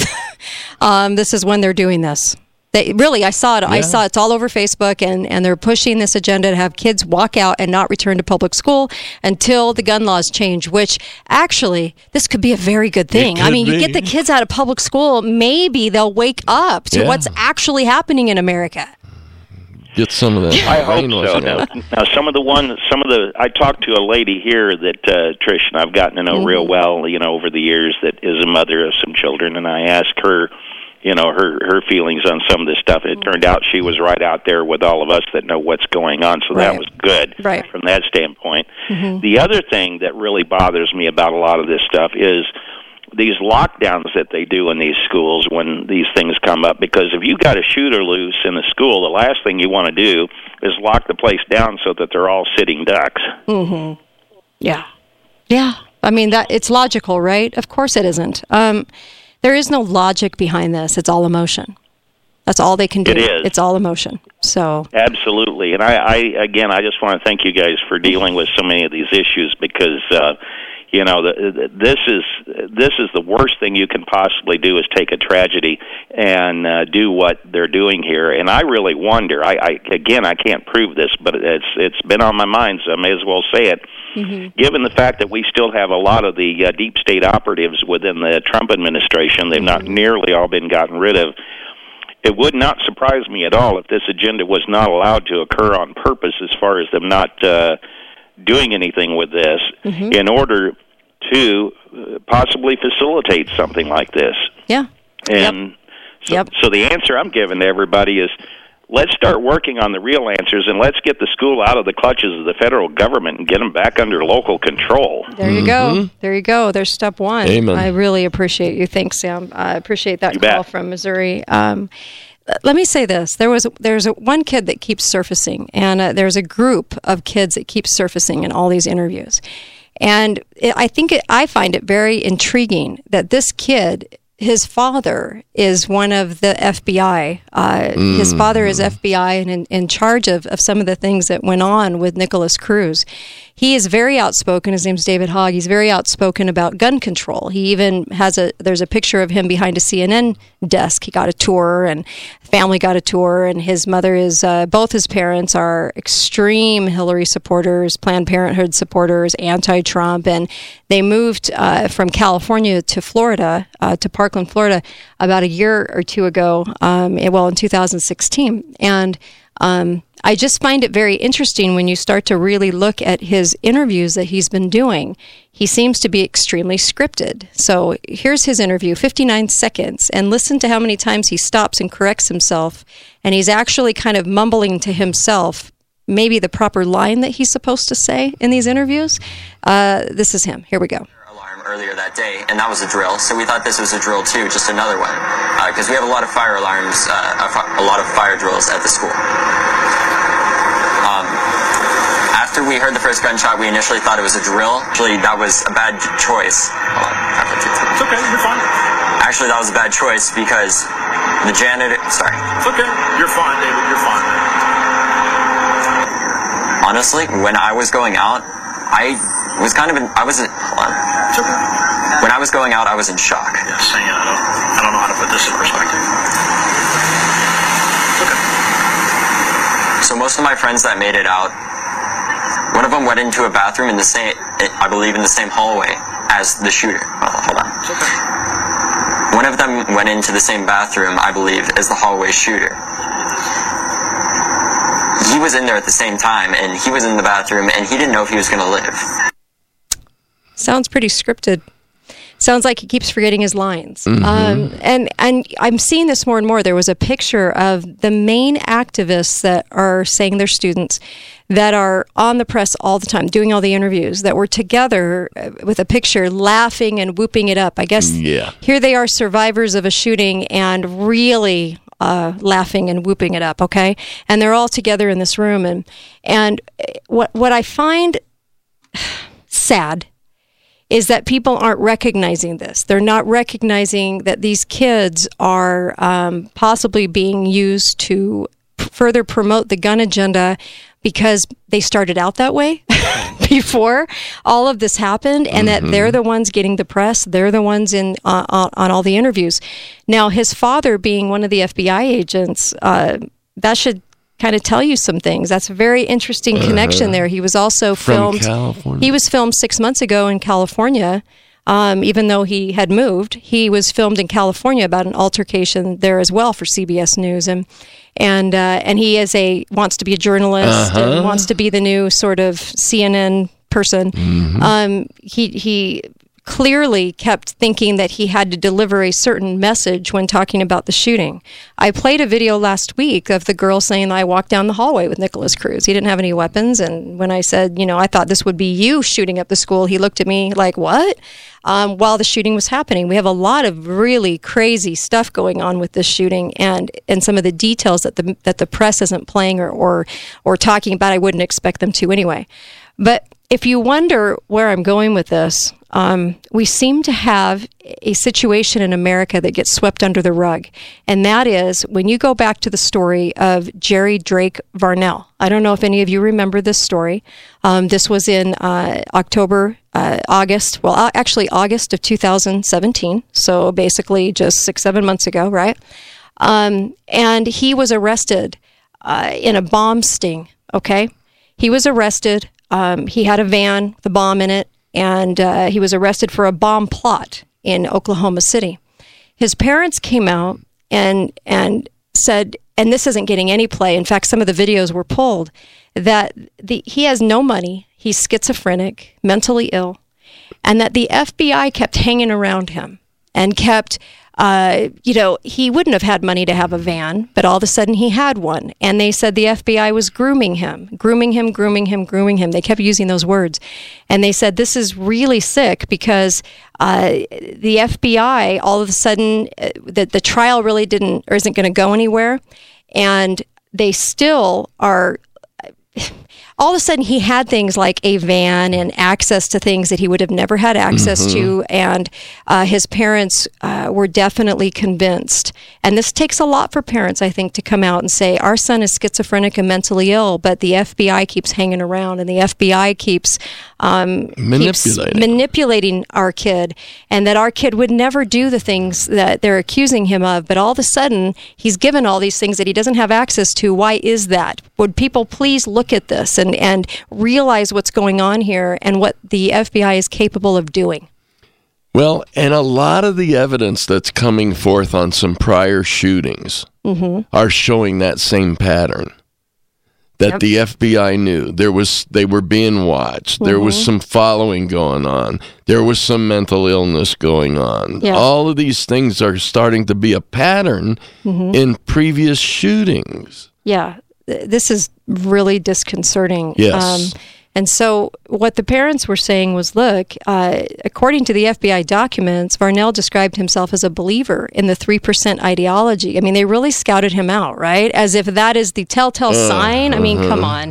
Speaker 13: um, this is when they're doing this. They, really, I saw it. I
Speaker 14: Yeah.
Speaker 13: saw it's all over Facebook, and, and they're pushing this agenda to have kids walk out and not return to public school until the gun laws change, which actually, this could be a very good thing. I
Speaker 14: could
Speaker 13: mean, you
Speaker 14: be.
Speaker 13: get the kids out of public school, maybe they'll wake up to
Speaker 14: Yeah.
Speaker 13: what's actually happening in America.
Speaker 14: Get some of that.
Speaker 1: I hope so.
Speaker 14: brainwashing
Speaker 1: Now,
Speaker 14: out.
Speaker 1: now, some of the ones, some of the, I talked to a lady here that uh, Trish and I've gotten to know
Speaker 13: Mm-hmm.
Speaker 1: real well, you know, over the years. That is a mother of some children, and I asked her, you know, her her feelings on some of this stuff. It turned out she was right out there with all of us that know what's going on, so that
Speaker 13: Right.
Speaker 1: was good
Speaker 13: Right.
Speaker 1: from that standpoint.
Speaker 13: Mhm.
Speaker 1: The other thing that really bothers me about a lot of this stuff is these lockdowns that they do in these schools when these things come up, because if you got a shooter loose in the school, the last thing you want to do is lock the place down so that they're all sitting ducks.
Speaker 13: Mm-hmm. Yeah. Yeah. I mean, that it's logical, right? Of course it isn't. Um, there is no logic behind this. It's all emotion. That's all they can do.
Speaker 1: It is.
Speaker 13: It's all emotion. So,
Speaker 1: Absolutely. And I, I again, I just want to thank you guys for dealing with so many of these issues, because uh, you know, the, the, this is this is the worst thing you can possibly do, is take a tragedy and uh, do what they're doing here. And I really wonder. I, I again, I can't prove this, but it's it's been on my mind, so I may as well say it.
Speaker 13: mm-hmm.
Speaker 1: Given the fact that we still have a lot of the uh, deep state operatives within the Trump administration, they've not nearly all been gotten rid of. It would not surprise me at all if this agenda was not allowed to occur on purpose, as far as them not uh, doing anything with this,
Speaker 13: Mhm.
Speaker 1: in order to uh, possibly facilitate something like this.
Speaker 13: yeah.
Speaker 1: And so,
Speaker 13: Yep.
Speaker 1: so the answer I'm giving to everybody is, let's start working on the real answers, and let's get the school out of the clutches of the federal government and get them back under local control.
Speaker 13: There you go. There you go. There's step one.
Speaker 1: Amen.
Speaker 13: I really appreciate you. Thanks, Sam. I appreciate that
Speaker 1: You
Speaker 13: call
Speaker 1: bet.
Speaker 13: from Missouri. Um, let me say this: there was there's a, one kid that keeps surfacing, and uh, there's a group of kids that keeps surfacing in all these interviews, and it, I think it, I find it very intriguing that this kid. His father is one of the F B I. Uh,
Speaker 14: Mm.
Speaker 13: His father is F B I and in, in charge of, of some of the things that went on with Nicholas Cruz. He is very outspoken. His name's David Hogg. He's very outspoken about gun control. He even has a, there's a picture of him behind a C N N desk. He got a tour, and family got a tour, and his mother is, uh, both his parents are extreme Hillary supporters, Planned Parenthood supporters, anti-Trump, and they moved uh, from California to Florida, uh, to Parkland, Florida, about a year or two ago, um, well, in two thousand sixteen. And um, I just find it very interesting when you start to really look at his interviews that he's been doing. He seems to be extremely scripted. So here's his interview, fifty-nine seconds, and listen to how many times he stops and corrects himself. And he's actually kind of mumbling to himself maybe the proper line that he's supposed to say in these interviews. Uh, this is him. Here we go.
Speaker 3: Earlier that day, and that was a drill. So we thought this was a drill too, just another one, because uh, we have a lot of fire alarms, uh, a, fi- a lot of fire drills at the school. Um, after we heard the first gunshot, we initially thought it was a drill. Actually, that was a bad choice. Hold on, I have to take
Speaker 4: It's okay. You're fine.
Speaker 3: Actually, that was a bad choice because the janitor... Sorry.
Speaker 4: It's okay. You're fine, David. You're fine.
Speaker 3: Honestly, when I was going out, I was kind of in... I was in... Hold on.
Speaker 4: It's okay.
Speaker 3: When I was going out, I was in shock.
Speaker 4: Yeah, saying I don't, I don't know how to put this in perspective. It's okay.
Speaker 3: So most of my friends that made it out, one of them went into a bathroom in the same, I believe, in the same hallway as the shooter. Oh, hold on.
Speaker 4: It's okay.
Speaker 3: One of them went into the same bathroom, I believe, as the hallway shooter. He was in there at the same time, and he was in the bathroom, and he didn't know if he was going to live.
Speaker 13: Sounds pretty scripted. Sounds like he keeps forgetting his lines.
Speaker 14: Mm-hmm.
Speaker 13: Um, and, and I'm seeing this more and more. There was a picture of the main activists that are saying they're students that are on the press all the time, doing all the interviews, that were together with a picture, laughing and whooping it up. I guess
Speaker 14: yeah.
Speaker 13: Here they are, survivors of a shooting, and really uh, laughing and whooping it up, okay? And they're all together in this room. And, and what what I find sad is that people aren't recognizing this. They're not recognizing that these kids are um, possibly being used to p- further promote the gun agenda because they started out that way before all of this happened, and
Speaker 14: Mm-hmm.
Speaker 13: that they're the ones getting the press. They're the ones in uh, on, on all the interviews. Now, his father being one of the F B I agents, uh, that should kind of tell you some things. That's a very interesting connection
Speaker 14: Uh-huh.
Speaker 13: there. He was also
Speaker 14: From
Speaker 13: filmed.
Speaker 14: California.
Speaker 13: He was filmed six months ago in California. Um, even though he had moved, he was filmed in California about an altercation there as well for C B S News, and and uh, and he is a wants to be a journalist
Speaker 14: Uh-huh.
Speaker 13: and wants to be the new sort of C N N person.
Speaker 14: Mm-hmm.
Speaker 13: Um, he he clearly kept thinking that he had to deliver a certain message when talking about the shooting. I played a video last week of the girl saying, I walked down the hallway with Nicholas Cruz. He didn't have any weapons. And when I said, you know, I thought this would be you shooting up the school, he looked at me like, what? Um, while the shooting was happening. We have a lot of really crazy stuff going on with this shooting, and, and some of the details that the that the press isn't playing or, or or talking about. I wouldn't expect them to anyway. But if you wonder where I'm going with this, um, we seem to have a situation in America that gets swept under the rug. And that is when you go back to the story of Jerry Drake Varnell. I don't know if any of you remember this story. Um, this was in uh, October, uh, August, well, uh, actually August of two thousand seventeen. So basically just six, seven months ago, right? Um, and he was arrested uh, in a bomb sting, okay? He was arrested. Um, he had a van, the bomb in it, and uh, he was arrested for a bomb plot in Oklahoma City. His parents came out and and said, and this isn't getting any play, in fact, some of the videos were pulled, that the, he has no money, he's schizophrenic, mentally ill, and that the F B I kept hanging around him and kept... Uh, you know, he wouldn't have had money to have a van, but all of a sudden he had one. And they said the F B I was grooming him, grooming him, grooming him, grooming him. They kept using those words. And they said, this is really sick because uh, the F B I, all of a sudden, uh, the, the trial really didn't, or isn't going to go anywhere. And they still are... all of a sudden he had things like a van and access to things that he would have never had access
Speaker 14: Mm-hmm.
Speaker 13: to. And uh, his parents uh, were definitely convinced. And this takes a lot for parents, I think, to come out and say, our son is schizophrenic and mentally ill, but the F B I keeps hanging around and the F B I keeps, um,
Speaker 14: Manipulating.
Speaker 13: keeps manipulating our kid, and that our kid would never do the things that they're accusing him of. But all of a sudden, he's given all these things that he doesn't have access to. Why is that? Would people please look at this and, and realize what's going on here and what the F B I is capable of doing?
Speaker 14: Well, and a lot of the evidence that's coming forth on some prior shootings
Speaker 13: Mm-hmm.
Speaker 14: are showing that same pattern. That
Speaker 13: Yep.
Speaker 14: the F B I knew there was they were being watched. There was
Speaker 13: Mhm.
Speaker 14: some following going on. There was some mental illness going on.
Speaker 13: Yeah.
Speaker 14: All of these things are starting to be a pattern
Speaker 13: Mhm.
Speaker 14: in previous shootings.
Speaker 13: Yeah, th- this is really disconcerting.
Speaker 14: Yes.
Speaker 13: and so what the parents were saying was, look, uh, according to the F B I documents, Varnell described himself as a believer in the three percent ideology. I mean, they really scouted him out, right? As if that is the telltale
Speaker 14: Uh,
Speaker 13: sign. I mean,
Speaker 14: uh-huh.
Speaker 13: come on.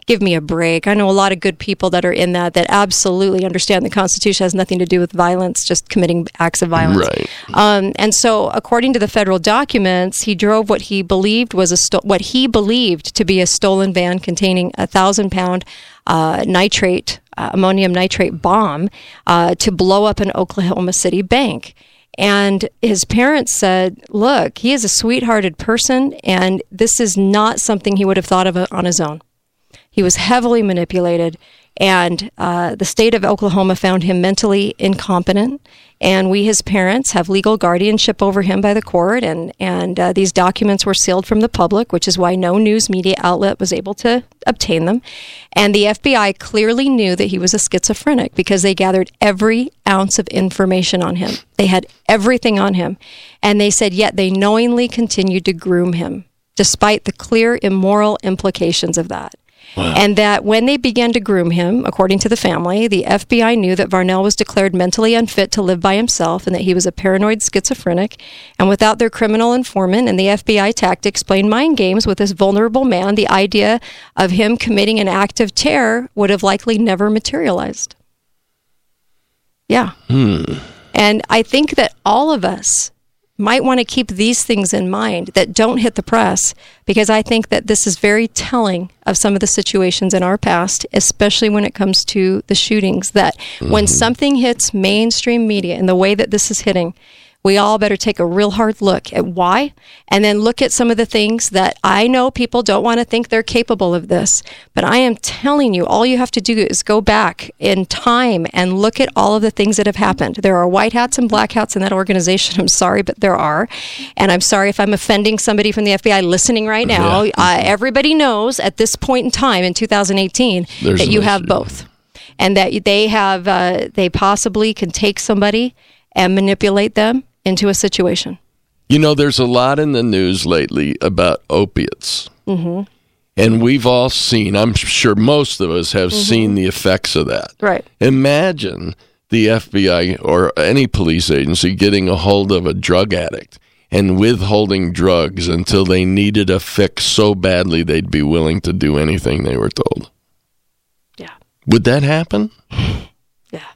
Speaker 13: give me a break. I know a lot of good people that are in that that absolutely understand the Constitution has nothing to do with violence, just committing acts of violence.
Speaker 14: Right.
Speaker 13: Um, and so, according to the federal documents, he drove what he believed was a sto- what he believed to be a stolen van containing a thousand pound uh, nitrate, uh, ammonium nitrate bomb uh, to blow up an Oklahoma City bank. And his parents said, look, he is a sweethearted person, and this is not something he would have thought of on his own. He was heavily manipulated, and uh, the state of Oklahoma found him mentally incompetent, and we, his parents, have legal guardianship over him by the court, and, and uh, these documents were sealed from the public, which is why no news media outlet was able to obtain them. And the F B I clearly knew that he was a schizophrenic because they gathered every ounce of information on him. They had everything on him, and they said yet they knowingly continued to groom him, despite the clear immoral implications of that. Wow. And that when they began to groom him, according to the family, the F B I knew that Varnell was declared mentally unfit to live by himself and that he was a paranoid schizophrenic. And without their criminal informant and the F B I tactics playing mind games with this vulnerable man, the idea of him committing an act of terror would have likely never materialized. Yeah.
Speaker 14: Hmm.
Speaker 13: And I think that all of us might want to keep these things in mind that don't hit the press, because I think that this is very telling of some of the situations in our past, especially when it comes to the shootings, that mm-hmm. when something hits mainstream media in the way that this is hitting, we all better take a real hard look at why, and then look at some of the things that I know people don't want to think they're capable of this. But I am telling you, all you have to do is go back in time and look at all of the things that have happened. There are white hats and black hats in that organization. I'm sorry, but there are. And I'm sorry if I'm offending somebody from the F B I listening right now. Yeah. Uh, everybody knows at this point in time in two thousand eighteen There's that you have issue. both. And that they have, uh, they possibly can take somebody and manipulate them into a situation.
Speaker 14: You know, there's a lot in the news lately about opiates.
Speaker 13: Mm-hmm.
Speaker 14: And we've all seen, I'm sure most of us have mm-hmm. seen the effects of that.
Speaker 13: Right.
Speaker 14: Imagine the F B I or any police agency getting a hold of a drug addict and withholding drugs until they needed a fix so badly they'd be willing to do anything they were told.
Speaker 13: Yeah.
Speaker 14: Would that happen?
Speaker 13: Yeah.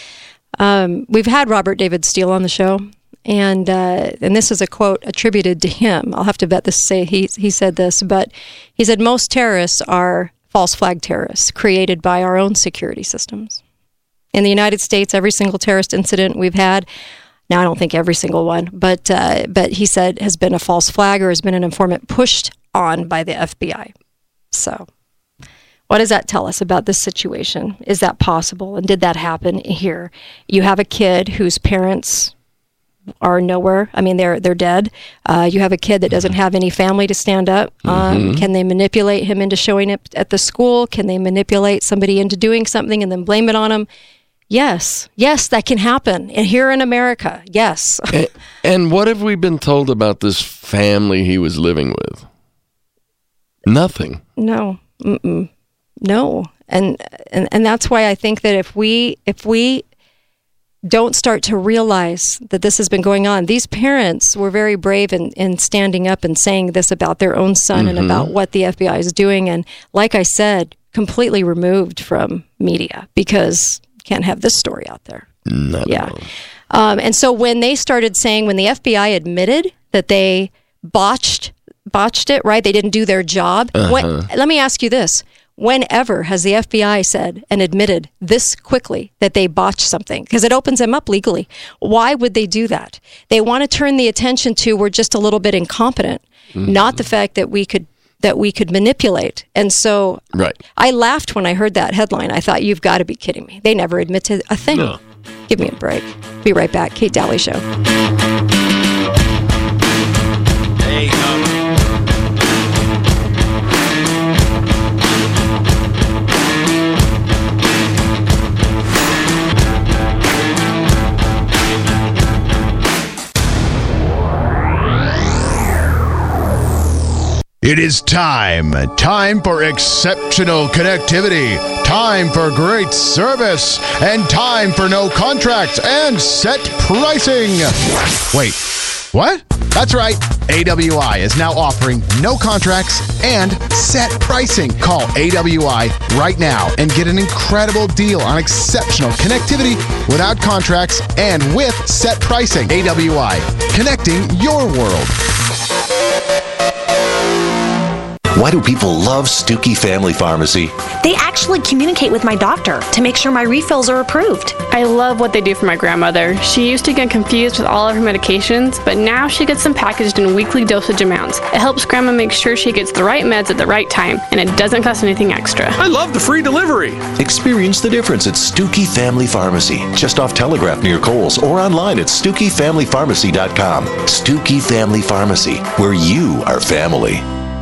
Speaker 13: Um, we've had Robert David Steele on the show. And uh, and this is a quote attributed to him. I'll have to bet this say he he said this, but he said most terrorists are false flag terrorists created by our own security systems. In the United States, every single terrorist incident we've had, now I don't think every single one, but uh, but he said has been a false flag or has been an informant pushed on by the F B I. So what does that tell us about this situation? Is that possible? And did that happen here? You have a kid whose parents are nowhere. I mean, they're they're dead. Uh, you have a kid that doesn't have any family to stand up. Um, mm-hmm. Can they manipulate him into showing up at the school? Can they manipulate somebody into doing something and then blame it on him? Yes. Yes, that can happen. And here in America, yes.
Speaker 14: and, and what have we been told about this family he was living with? Nothing.
Speaker 13: No. Mm-mm. No. And, and and that's why I think that if we if we don't start to realize that this has been going on. These parents were very brave in, in standing up and saying this about their own son mm-hmm. and about what the F B I is doing. And like I said, completely removed from media because you can't have this story out there.
Speaker 14: Not
Speaker 13: yeah. Um, and so when they started saying, when the F B I admitted that they botched botched it, right? They didn't do their job.
Speaker 14: Uh-huh.
Speaker 13: When, let me ask you this. Whenever has the F B I said and admitted this quickly that they botched something? Because it opens them up legally. Why would they do that? They want to turn the attention to we're just a little bit incompetent, mm-hmm. not the fact that we could that we could manipulate. And so
Speaker 14: right.
Speaker 13: I laughed when I heard that headline. I thought, you've got to be kidding me. They never admitted a thing.
Speaker 14: No.
Speaker 13: Give me a break. Be right back. Kate Daly Show.
Speaker 4: There you go.
Speaker 2: It is time. Time for exceptional connectivity. Time for great service. And time for no contracts and set pricing. Wait, What? That's right. A W I is now offering no contracts and set pricing. Call A W I right now and get an incredible deal on exceptional connectivity without contracts and with set pricing. A W I, connecting your world.
Speaker 23: Why do people love Stookie Family Pharmacy?
Speaker 25: They actually communicate with my doctor to make sure my refills are approved.
Speaker 5: I love what they do for my grandmother. She used to get confused with all of her medications, but now she gets them packaged in weekly dosage amounts. It helps Grandma make sure she gets the right meds at the right time, and it doesn't cost anything extra.
Speaker 24: I love the free delivery.
Speaker 23: Experience the difference at Stookie Family Pharmacy, just off Telegraph near Kohl's, or online at stookie family pharmacy dot com. Stookie Family Pharmacy, where you are family.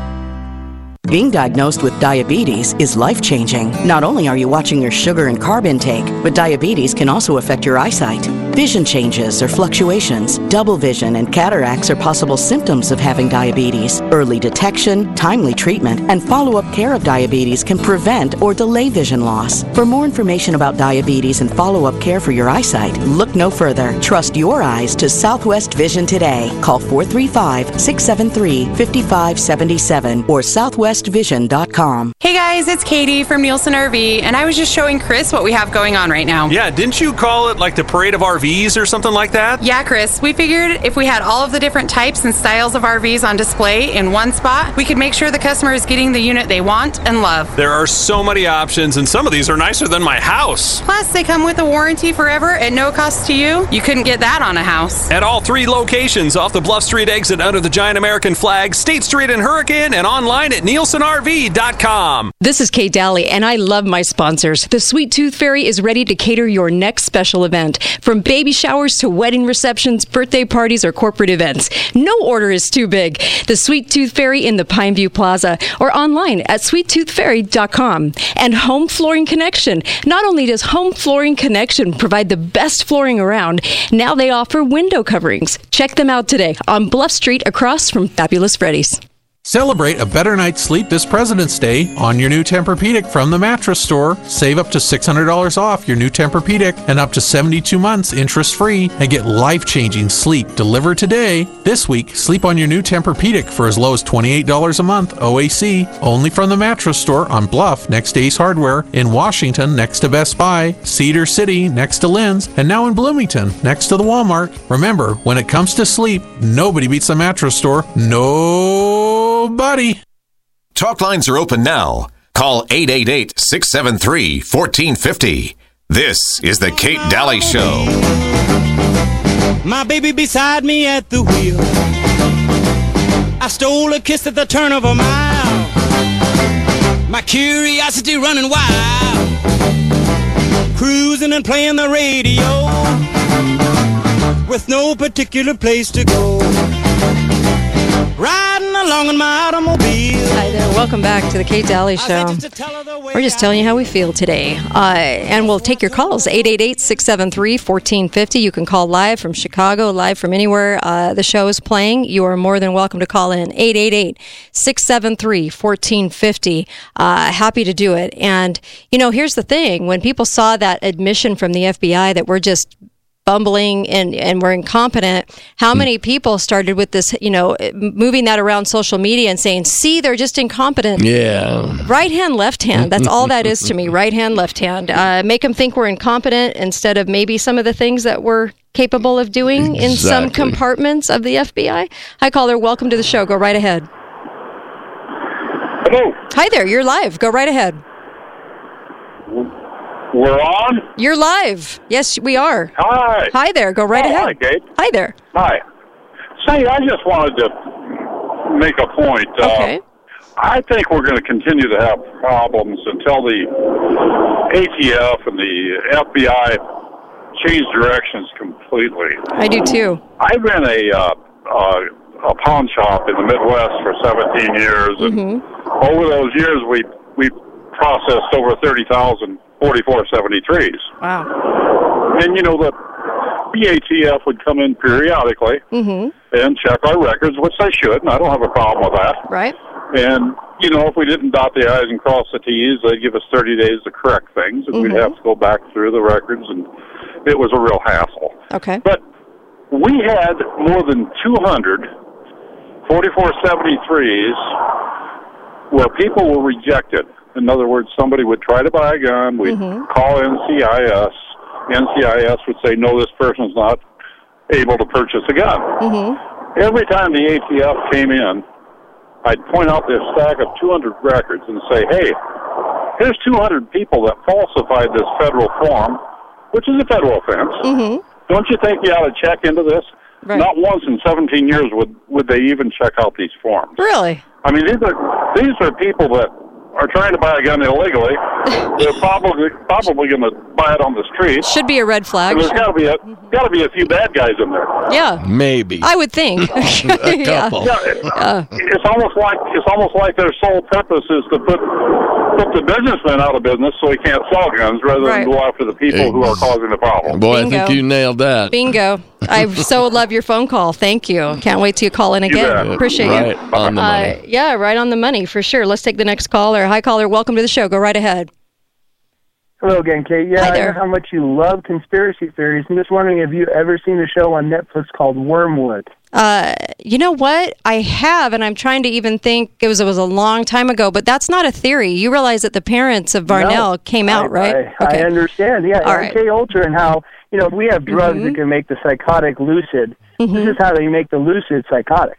Speaker 6: Being diagnosed with diabetes is life-changing. Not only are you watching your sugar and carb intake, but diabetes can also affect your eyesight. Vision changes or fluctuations, double vision, and cataracts are possible symptoms of having diabetes. Early detection, timely treatment, and follow-up care of diabetes can prevent or delay vision loss. For more information about diabetes and follow-up care for your eyesight, look no further. Trust your eyes to Southwest Vision today. Call four three five, six seven three, five five seven seven or southwest vision dot com.
Speaker 7: Hey guys, it's Katie from Nielsen R V, and I was just showing Chris what we have going on right now.
Speaker 24: Yeah, didn't you call it like the Parade of R Vs or something like that?
Speaker 7: Yeah, Chris, we figured if we had all of the different types and styles of R Vs on display in one spot, we could make sure the customer is getting the unit they want and love.
Speaker 24: There are so many options, and some of these are nicer than my house.
Speaker 7: Plus, they come with a warranty forever at no cost to you. You couldn't get that on a house.
Speaker 24: At all three locations, off the Bluff Street exit under the giant American flag, State Street and Hurricane, and online at nielsen r v dot com.
Speaker 13: This is Kate Daly, and I love my sponsors. The Sweet Tooth Fairy is ready to cater your next special event. From baby showers to wedding receptions, birthday parties, or corporate events, no order is too big. The Sweet Tooth Fairy in the Pineview Plaza or online at sweet tooth fairy dot com. And Home Flooring Connection. Not only does Home Flooring Connection provide the best flooring around, now they offer window coverings. Check them out today on Bluff Street across from Fabulous Freddy's.
Speaker 8: Celebrate a better night's sleep this President's Day on your new Tempur-Pedic from the Mattress Store. Save up to six hundred dollars off your new Tempur-Pedic and up to seventy-two months interest-free, and get life-changing sleep delivered today. This week, sleep on your new Tempur-Pedic for as low as twenty-eight dollars a month O A C, only from the Mattress Store on Bluff next to Ace Hardware, in Washington next to Best Buy, Cedar City next to Lynn's, and now in Bloomington next to the Walmart. Remember, when it comes to sleep, nobody beats the Mattress Store. No. Buddy.
Speaker 11: Talk lines are open now. Call eight eight eight, six seven three, one four five zero. This is the Kate Daly Show.
Speaker 9: My baby beside me at the wheel. I stole a kiss at the turn of a mile. My curiosity running wild. Cruising and playing the radio with no particular place to go. Riding along in my automobile.
Speaker 13: Hi there. Welcome back to the Kate Daly Show. We're just telling you how we feel today. Uh, and we'll take your calls. eight eight eight, six seven three, one four five zero. You can call live from Chicago, live from anywhere uh, the show is playing. You are more than welcome to call in. eight eight eight, six seven three, one four five zero. Uh, happy to do it. And, you know, here's the thing. When people saw that admission from the F B I that we're just bumbling and, and we're incompetent, how many people started with this, you know, moving that around social media and saying, see, they're just incompetent.
Speaker 14: Yeah.
Speaker 13: Right hand, left hand. That's all that is to me. Right hand, left hand. Uh, make them think we're incompetent instead of maybe some of the things that we're capable of doing exactly. in some compartments of the F B I. Hi, caller. Welcome to the show. Go right ahead.
Speaker 10: Hello.
Speaker 13: Hi there. You're live. Go right ahead.
Speaker 10: We're on?
Speaker 13: You're live. Yes, we are.
Speaker 10: Hi.
Speaker 13: Hi there. Go right
Speaker 10: oh,
Speaker 13: ahead.
Speaker 10: Hi, Kate.
Speaker 13: Hi there.
Speaker 10: Hi. Say, I just wanted to make a point.
Speaker 13: Okay.
Speaker 10: Uh, I think we're going to continue to have problems until the A T F and the F B I change directions completely.
Speaker 13: I do, too.
Speaker 10: I've been a, uh, uh, a pawn shop in the Midwest for seventeen years, and
Speaker 13: mm-hmm.
Speaker 10: over those years, we we processed over thirty thousand forty-four seventy-threes.
Speaker 13: Wow.
Speaker 10: And, you know, the, the A T F would come in periodically
Speaker 13: mm-hmm.
Speaker 10: and check our records, which they should, and I don't have a problem with that.
Speaker 13: Right.
Speaker 10: And, you know, if we didn't dot the I's and cross the T's, they'd give us thirty days to correct things, and mm-hmm. we'd have to go back through the records, and it was a real hassle.
Speaker 13: Okay.
Speaker 10: But we had more than two hundred forty-four seventy-threes where people were rejected. In other words, somebody would try to buy a gun, we'd mm-hmm. call N C I S, N C I S would say, no, this person's not able to purchase a gun. Mm-hmm. Every time the A T F came in, I'd point out this stack of two hundred records and say, hey, here's two hundred people that falsified this federal form, which is a federal offense. Mm-hmm. Don't you think you ought to check into this? Right. Not once in seventeen years would, would they even check out these forms.
Speaker 13: Really?
Speaker 10: I mean, these are these are people that are trying to buy a gun illegally. They're probably probably going to buy it on the street.
Speaker 13: Should be a red flag.
Speaker 10: And there's got to be a got to be a few bad guys in there.
Speaker 13: Yeah,
Speaker 14: maybe.
Speaker 13: I would think
Speaker 14: a couple.
Speaker 10: Yeah, it, uh. It's almost like it's almost like their sole purpose is to put put the businessman out of business so he can't sell guns, rather
Speaker 13: right.
Speaker 10: than go after the people Ex- who are causing the problem.
Speaker 14: Boy, Bingo. I think you nailed that.
Speaker 13: Bingo. I so love your phone call. Thank you. Can't wait till you call in again. You Appreciate
Speaker 14: right
Speaker 13: you.
Speaker 14: Right on the money.
Speaker 13: Uh, yeah, right on the money for sure. Let's take the next caller. Hi, caller. Welcome to the show. Go right ahead.
Speaker 27: Hello again, Kate. Yeah, I know how much you love conspiracy theories. I'm just wondering, have you ever seen a show on Netflix called Wormwood?
Speaker 13: Uh, you know what? I have, and I'm trying to even think it was it was a long time ago, but that's not a theory. You realize that the parents of Varnell
Speaker 27: no,
Speaker 13: came out,
Speaker 27: I,
Speaker 13: right?
Speaker 27: I,
Speaker 13: okay.
Speaker 27: I understand. Yeah,
Speaker 13: All
Speaker 27: M K
Speaker 13: right.
Speaker 27: Ultra and how, you know, we have drugs mm-hmm. that can make the psychotic lucid. Mm-hmm. This is how they make the lucid psychotic.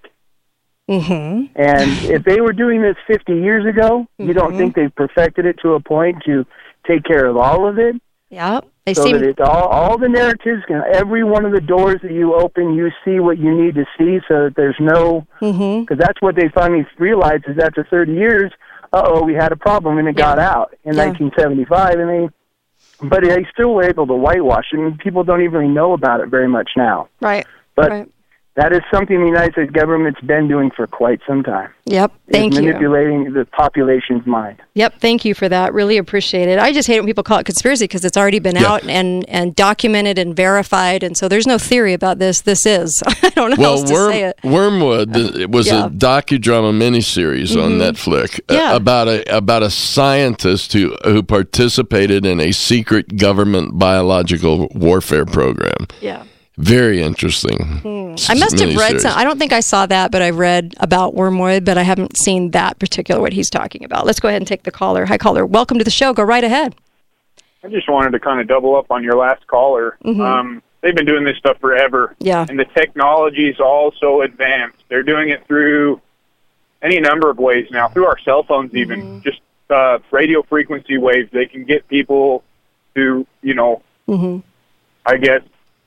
Speaker 13: Mm-hmm.
Speaker 27: And if they were doing this fifty years ago, mm-hmm. you don't think they've perfected it to a point to take care of all of it?
Speaker 13: Yeah. They
Speaker 27: so
Speaker 13: seem...
Speaker 27: that it's all, all the narratives, every one of the doors that you open, you see what you need to see so that there's no... Because mm-hmm. that's what they finally realized is after thirty years, uh-oh, we had a problem and it yeah. got out in yeah. nineteen seventy-five. And they, but they still were able to whitewash it. I mean, people don't even really know about it very much now.
Speaker 13: Right.
Speaker 27: But
Speaker 13: right.
Speaker 27: that is something the United States government's been doing for quite some time.
Speaker 13: Yep, thank you.
Speaker 27: Manipulating the population's mind.
Speaker 13: Yep, thank you for that. Really appreciate it. I just hate when people call it conspiracy because it's already been yeah. out and, and documented and verified, and so there's no theory about this. This is. I don't know
Speaker 14: well,
Speaker 13: how else to
Speaker 14: Worm,
Speaker 13: say it.
Speaker 14: Wormwood it was
Speaker 13: yeah.
Speaker 14: a docudrama miniseries mm-hmm. on Netflix
Speaker 13: yeah.
Speaker 14: uh, about a about a scientist who who participated in a secret government biological warfare program.
Speaker 13: Yeah.
Speaker 14: Very interesting.
Speaker 13: Hmm. I must have read some. I don't think I saw that, but I've read about Wormwood, but I haven't seen that particular what he's talking about. Let's go ahead and take the caller. Hi, caller. Welcome to the show. Go right ahead.
Speaker 12: I just wanted to kind of double up on your last caller. Mm-hmm. Um, they've been doing this stuff forever.
Speaker 13: Yeah.
Speaker 12: And the technology is all so advanced. They're doing it through any number of ways now, through our cell phones even. Mm-hmm. Just uh, radio frequency waves. They can get people to, you know,
Speaker 13: mm-hmm.
Speaker 12: I guess,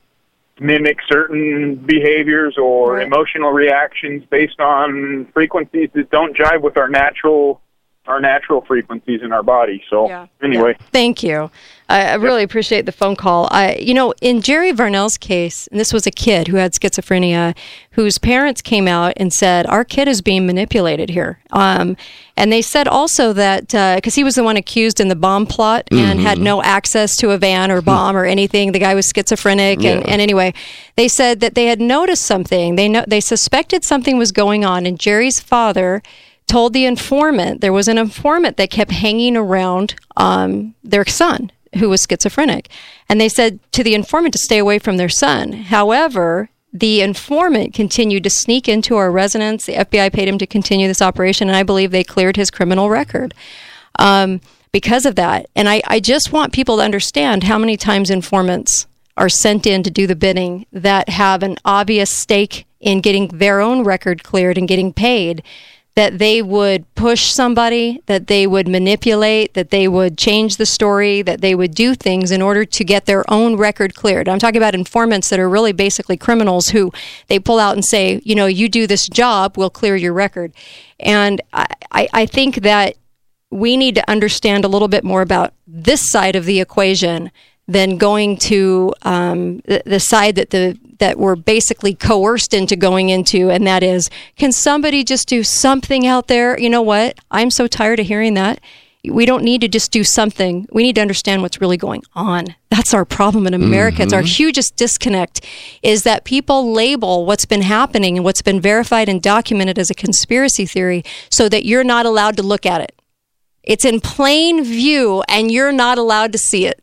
Speaker 12: mimic certain behaviors or
Speaker 13: right.
Speaker 12: emotional reactions based on frequencies that don't jive with our natural our natural frequencies in our body. So
Speaker 13: yeah.
Speaker 12: anyway.
Speaker 13: Yeah. Thank you. I, I really yep. appreciate the phone call. I, you know, in Jerry Varnell's case, and this was a kid who had schizophrenia, whose parents came out and said, our kid is being manipulated here. Um, and they said also that, because uh, he was the one accused in the bomb plot and mm-hmm. had no access to a van or bomb or anything. The guy was schizophrenic.
Speaker 14: Yeah.
Speaker 13: And, and anyway, they said that they had noticed something. They know, they suspected something was going on, and Jerry's father told the informant, there was an informant that kept hanging around um, their son, who was schizophrenic. And they said to the informant to stay away from their son. However, the informant continued to sneak into our residence. The F B I paid him to continue this operation, and I believe they cleared his criminal record um, because of that. And I, I just want people to understand how many times informants are sent in to do the bidding that have an obvious stake in getting their own record cleared and getting paid, that they would push somebody, that they would manipulate, that they would change the story, that they would do things in order to get their own record cleared. I'm talking about informants that are really basically criminals who they pull out and say, you know, you do this job, we'll clear your record. And I, I, I think that we need to understand a little bit more about this side of the equation than going to um, the, the side that the that we're basically coerced into going into, and that is, can somebody just do something out there? You know what? I'm so tired of hearing that. We don't need to just do something. We need to understand what's really going on. That's our problem in America. Mm-hmm. It's our hugest disconnect, is that people label what's been happening and what's been verified and documented as a conspiracy theory so that you're not allowed to look at it. It's in plain view, and you're not allowed to see it.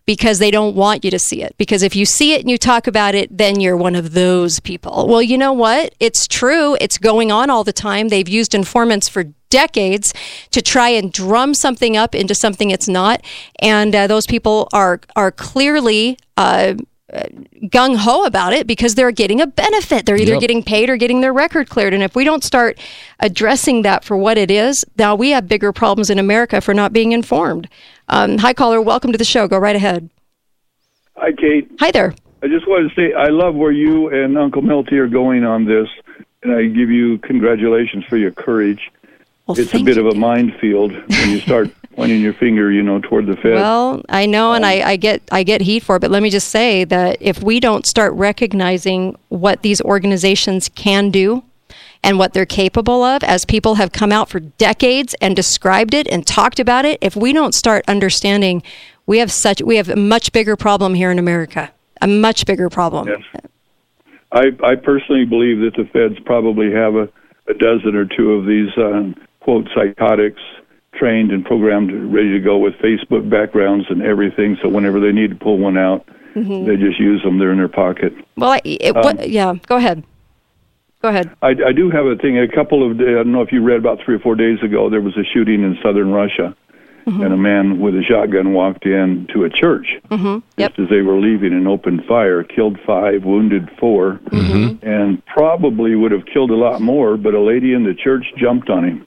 Speaker 13: because they don't want you to see it. Because if you see it and you talk about it, then you're one of those people. Well, you know what? It's true. It's going on all the time. They've used informants for decades to try and drum something up into something it's not. And uh, those people are, are clearly uh, gung-ho about it because they're getting a benefit. They're either
Speaker 14: Yep.
Speaker 13: getting paid or getting their record cleared. And if we don't start addressing that for what it is, now we have bigger problems in America for not being informed. Um, hi, caller. Welcome to the show. Go right ahead.
Speaker 15: Hi, Kate.
Speaker 13: Hi there.
Speaker 15: I just wanted to say I love where you and Uncle Milty are going on this, and I give you congratulations for your courage.
Speaker 13: Well,
Speaker 15: it's a bit of a minefield when you start pointing your finger, you know, toward the Fed.
Speaker 13: Well, I know, and I, I get I get heat for it, but let me just say that if we don't start recognizing what these organizations can do and what they're capable of, as people have come out for decades and described it and talked about it, if we don't start understanding, we have such we have a much bigger problem here in America, a much bigger problem.
Speaker 15: Yes. I, I personally believe that the Feds probably have a, a dozen or two of these, uh, quote, psychotics trained and programmed, ready to go with Facebook backgrounds and everything. So whenever they need to pull one out,
Speaker 13: Mhm.
Speaker 15: they just use them. They're in their pocket.
Speaker 13: Well, I, it,
Speaker 15: Um,
Speaker 13: what, yeah, go ahead. Go ahead.
Speaker 15: I, I do have a thing. A couple of, I don't know if you read about three or four days ago, there was a shooting in southern Russia,
Speaker 13: Mhm.
Speaker 15: and a man with a shotgun walked in to a church
Speaker 13: Mm-hmm. Yep.
Speaker 15: just as they were leaving and opened fire, killed five, wounded four,
Speaker 13: Mm-hmm.
Speaker 15: and probably would have killed a lot more, but a lady in the church jumped on him.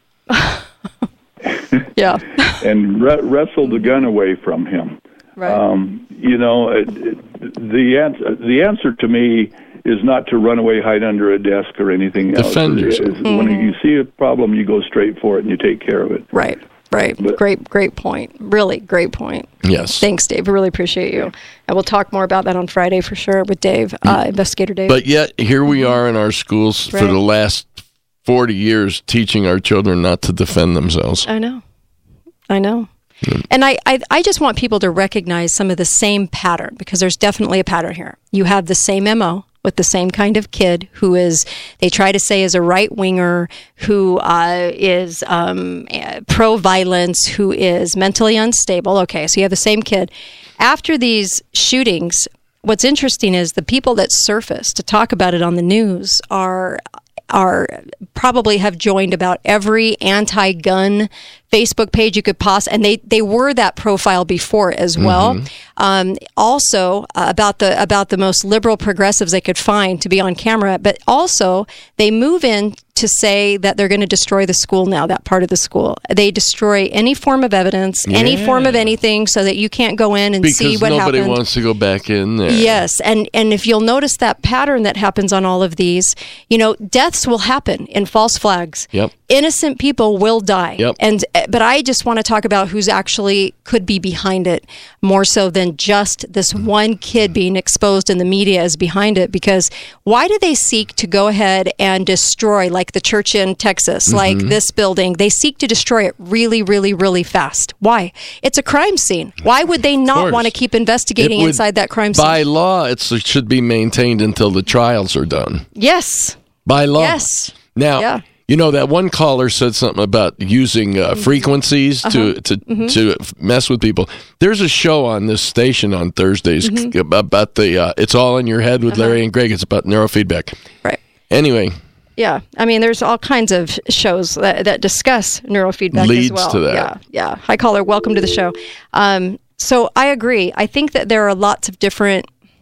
Speaker 13: Yeah.
Speaker 15: and re- wrestled the gun away from him.
Speaker 13: Right.
Speaker 15: Um, you know, it, it, the answer the answer to me is not to run away, hide under a desk or anything else.
Speaker 14: Defend
Speaker 15: It-
Speaker 14: yourself.
Speaker 15: it's When
Speaker 13: Mhm.
Speaker 15: you see a problem, you go straight for it and you take care of it.
Speaker 13: Right. Right. great, great point. Really great point.
Speaker 14: Yes.
Speaker 13: Thanks, Dave. I really appreciate you. And we'll talk more about that on Friday for sure with Dave, uh, Investigator Dave.
Speaker 14: But yet, here we are in our schools for
Speaker 13: Right.
Speaker 14: the last forty years teaching our children not to defend themselves.
Speaker 13: I know. I know. And I, I, I just want people to recognize some of the same pattern, because there's definitely a pattern here. You have the same M O with the same kind of kid who is, they try to say is a right-winger, who uh, is um, uh, pro-violence, who is mentally unstable. Okay, so you have the same kid. After these shootings, what's interesting is the people that surface to talk about it on the news are are probably have joined about every anti-gun Facebook page you could possibly, and they, they were that profile before as well.
Speaker 14: Mhm.
Speaker 13: Um, also uh, about the about the most liberal progressives they could find to be on camera, but also they move in to say that they're going to destroy the school now, that part of the school. They destroy any form of evidence, any
Speaker 14: Yeah.
Speaker 13: form of anything, so that you can't go in and
Speaker 14: Because
Speaker 13: see what
Speaker 14: nobody
Speaker 13: happened.
Speaker 14: wants to go back in there.
Speaker 13: Yes, and and if you'll notice that pattern that happens on all of these, you know, deaths will happen in false flags.
Speaker 14: Yep.
Speaker 13: Innocent people will die.
Speaker 14: Yep.
Speaker 13: And but I just want to talk about who's actually could be behind it more so than just this one kid being exposed in the media as behind it, because why do they seek to go ahead and destroy, like the church in Texas, like
Speaker 14: Mhm.
Speaker 13: this building, they seek to destroy it really, really, really fast. Why? It's a crime scene. Why would they not
Speaker 14: course.
Speaker 13: want to keep investigating
Speaker 14: It would-
Speaker 13: inside that crime scene?
Speaker 14: By law, it's, it should be maintained until the trials are done.
Speaker 13: Yes.
Speaker 14: By law.
Speaker 13: Yes.
Speaker 14: Now,
Speaker 13: Yeah.
Speaker 14: you know, that one caller said something about using uh, frequencies to,
Speaker 13: Uh-huh.
Speaker 14: to,
Speaker 13: Mhm.
Speaker 14: to f- mess with people. There's a show on this station on Thursdays
Speaker 13: Mhm.
Speaker 14: c- about the, uh, It's All in Your Head with Larry and Greg. It's about neurofeedback.
Speaker 13: Right.
Speaker 14: Anyway,
Speaker 13: Yeah. I mean, there's all kinds of shows that, that discuss neurofeedback
Speaker 14: Leads
Speaker 13: as well.
Speaker 14: to that.
Speaker 13: Yeah. Yeah. Hi, caller. Welcome to the show. Um, so I agree. I think that there are lots of different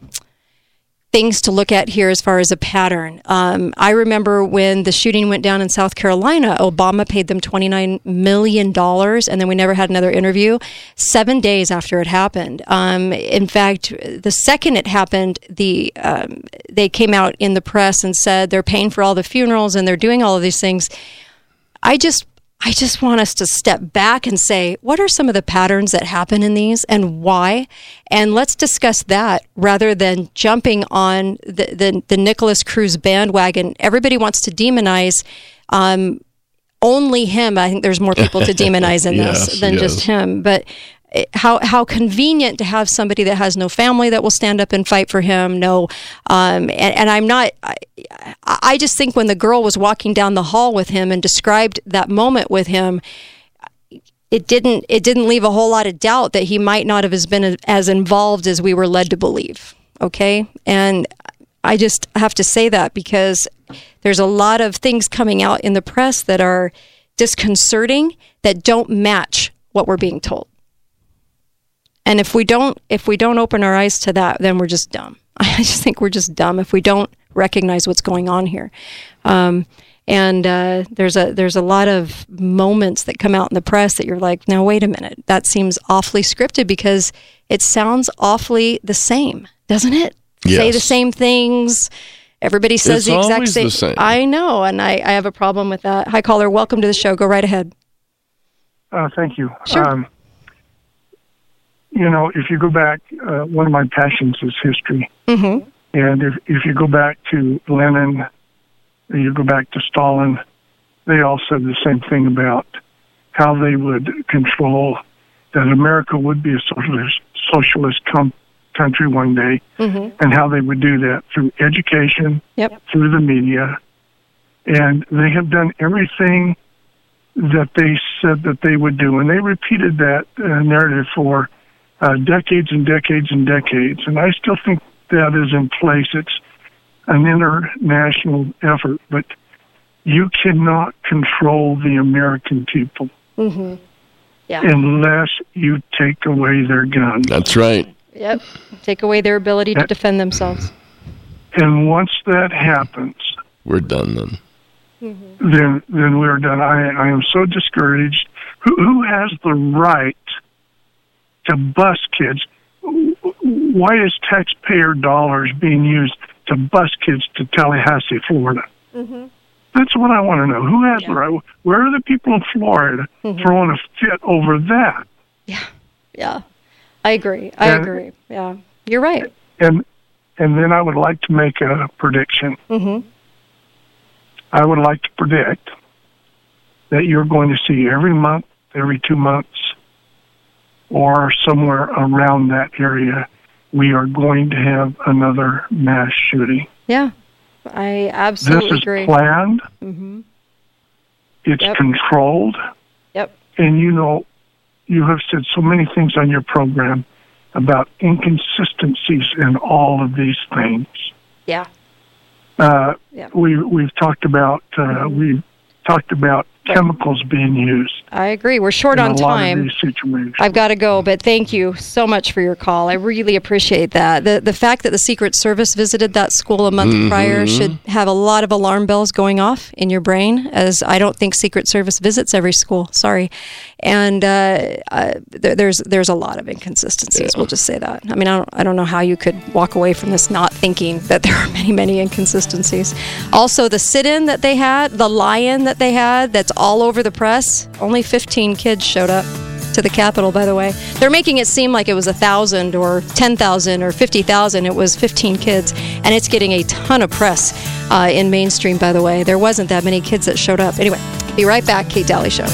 Speaker 13: things to look at here as far as a pattern. Um, I remember when the shooting went down in South Carolina, Obama paid them twenty-nine million dollars, and then we never had another interview seven days after it happened. Um, in fact, the second it happened, the um, they came out in the press and said they're paying for all the funerals and they're doing all of these things. I just I just want us to step back and say, what are some of the patterns that happen in these and why? And let's discuss that rather than jumping on the, the, the Nicholas Cruz bandwagon. Everybody wants to demonize um, only him. I think there's more people to demonize in
Speaker 14: Yes,
Speaker 13: this than
Speaker 14: yes.
Speaker 13: just him. But it- how how convenient to have somebody that has no family that will stand up and fight for him. No, um, and, and I'm not. I, I just think when the girl was walking down the hall with him and described that moment with him, it didn't it didn't leave a whole lot of doubt that he might not have as been as involved as we were led to believe. Okay, and I just have to say that because there's a lot of things coming out in the press that are disconcerting that don't match what we're being told. And if we don't if we don't open our eyes to that, then we're just dumb. I just think we're just dumb if we don't recognize what's going on here. Um, and uh, there's a there's a lot of moments that come out in the press that you're like, now wait a minute, that seems awfully scripted because it sounds awfully the same, doesn't it?
Speaker 14: Yes.
Speaker 13: Say the same things. Everybody says
Speaker 14: It's
Speaker 13: the exact
Speaker 14: always
Speaker 13: same.
Speaker 14: the same.
Speaker 13: I know, and I, I have a problem with that. Hi, caller. Welcome to the show. Go right ahead.
Speaker 27: Uh, thank you.
Speaker 13: Sure.
Speaker 27: Um, you know, if you go back, uh, one of my passions is history.
Speaker 13: Mm-hmm.
Speaker 27: And if, if you go back to Lenin, you go back to Stalin, they all said the same thing about how they would control, that America would be a socialist, socialist com- country one day,
Speaker 13: mm-hmm.
Speaker 27: and how they would do that through education,
Speaker 13: yep.
Speaker 27: through the media. And they have done everything that they said that they would do. And they repeated that uh, narrative for uh, decades and decades and decades. And I still think that is in place. It's an international effort, but you cannot control the American people
Speaker 13: mm-hmm. yeah.
Speaker 27: unless you take away their guns.
Speaker 14: That's right.
Speaker 13: Yep. Take away their ability to defend themselves.
Speaker 27: And once that happens,
Speaker 14: we're done then.
Speaker 27: Mm-hmm. Then, then we're done. I, I am so discouraged. Who, who has the right to bus kids? Why is taxpayer dollars being used to bus kids to Tallahassee, Florida?
Speaker 13: Mm-hmm.
Speaker 27: That's what I want to know. Who has
Speaker 13: yeah.
Speaker 27: the right? Where are the people in Florida
Speaker 13: mm-hmm.
Speaker 27: throwing a fit over that?
Speaker 13: Yeah, yeah. I agree. I
Speaker 27: and,
Speaker 13: agree. Yeah, you're right.
Speaker 27: And and then I would like to make a prediction.
Speaker 13: Mm-hmm.
Speaker 27: I would like to predict that you're going to see every month, every two months, or somewhere around that area, we are going to have another mass shooting.
Speaker 13: Yeah, I absolutely
Speaker 27: this is
Speaker 13: agree.
Speaker 27: planned.
Speaker 13: Mm-hmm.
Speaker 27: It's
Speaker 13: yep.
Speaker 27: controlled.
Speaker 13: Yep.
Speaker 27: And you know, you have said so many things on your program about inconsistencies in all of these things.
Speaker 13: Yeah.
Speaker 27: Uh,
Speaker 13: yeah.
Speaker 27: We we've talked about uh, mm-hmm. we talked about chemicals being used.
Speaker 13: I agree. We're short on time. I've got to go, but thank you so much for your call. I really appreciate that. The the fact that the Secret Service visited that school a month
Speaker 14: mm-hmm.
Speaker 13: prior should have a lot of alarm bells going off in your brain, as I don't think Secret Service visits every school. Sorry. And uh, uh, there, there's there's a lot of inconsistencies. Yeah. We'll just say that. I mean, I don't, I don't know how you could walk away from this not thinking that there are many, many inconsistencies. Also, the sit-in that they had, the lie-in that they had, that's all over the press. Only fifteen kids showed up to the Capitol, by the way. They're making it seem like it was one thousand or ten thousand or fifty thousand. It was fifteen kids, and it's getting a ton of press uh, in mainstream, by the way. There wasn't that many kids that showed up. Anyway, be right back. Kate Daly Show.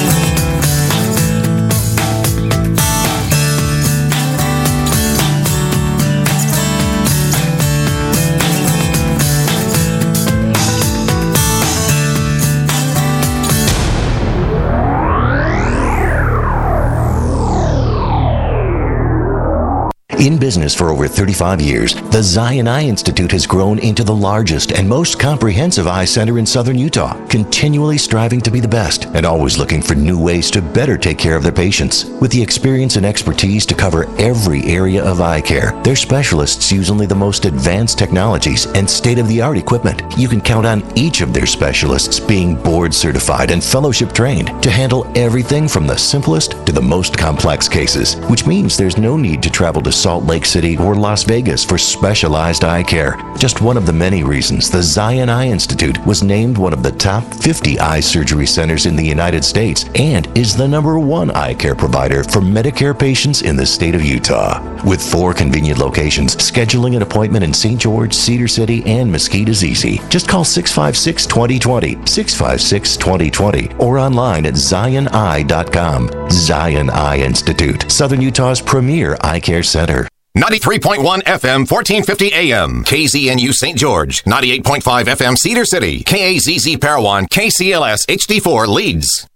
Speaker 23: In business for over thirty-five years, the Zion Eye Institute has grown into the largest and most comprehensive eye center in southern Utah, continually striving to be the best and always looking for new ways to better take care of their patients. With the experience and expertise to cover every area of eye care, their specialists use only the most advanced technologies and state-of-the-art equipment. You can count on each of their specialists being board certified and fellowship trained to handle everything from the simplest to the most complex cases, which means there's no need to travel to Salt Lake City or Las Vegas for specialized eye care. Just one of the many reasons the Zion Eye Institute was named one of the top fifty eye surgery centers in the United States and is the number one eye care provider for Medicare patients in the state of Utah. With four convenient locations, scheduling an appointment in Saint George, Cedar City, and Mesquite is easy. Just call six five six, two zero two zero, six five six, two zero two zero, or online at zion eye dot com. Zion Eye Institute, Southern Utah's premier eye care center.
Speaker 11: ninety-three point one F M, fourteen fifty A M, K Z N U Saint George, ninety-eight point five F M Cedar City, K A Z Z Parowan, K C L S H D four Leeds.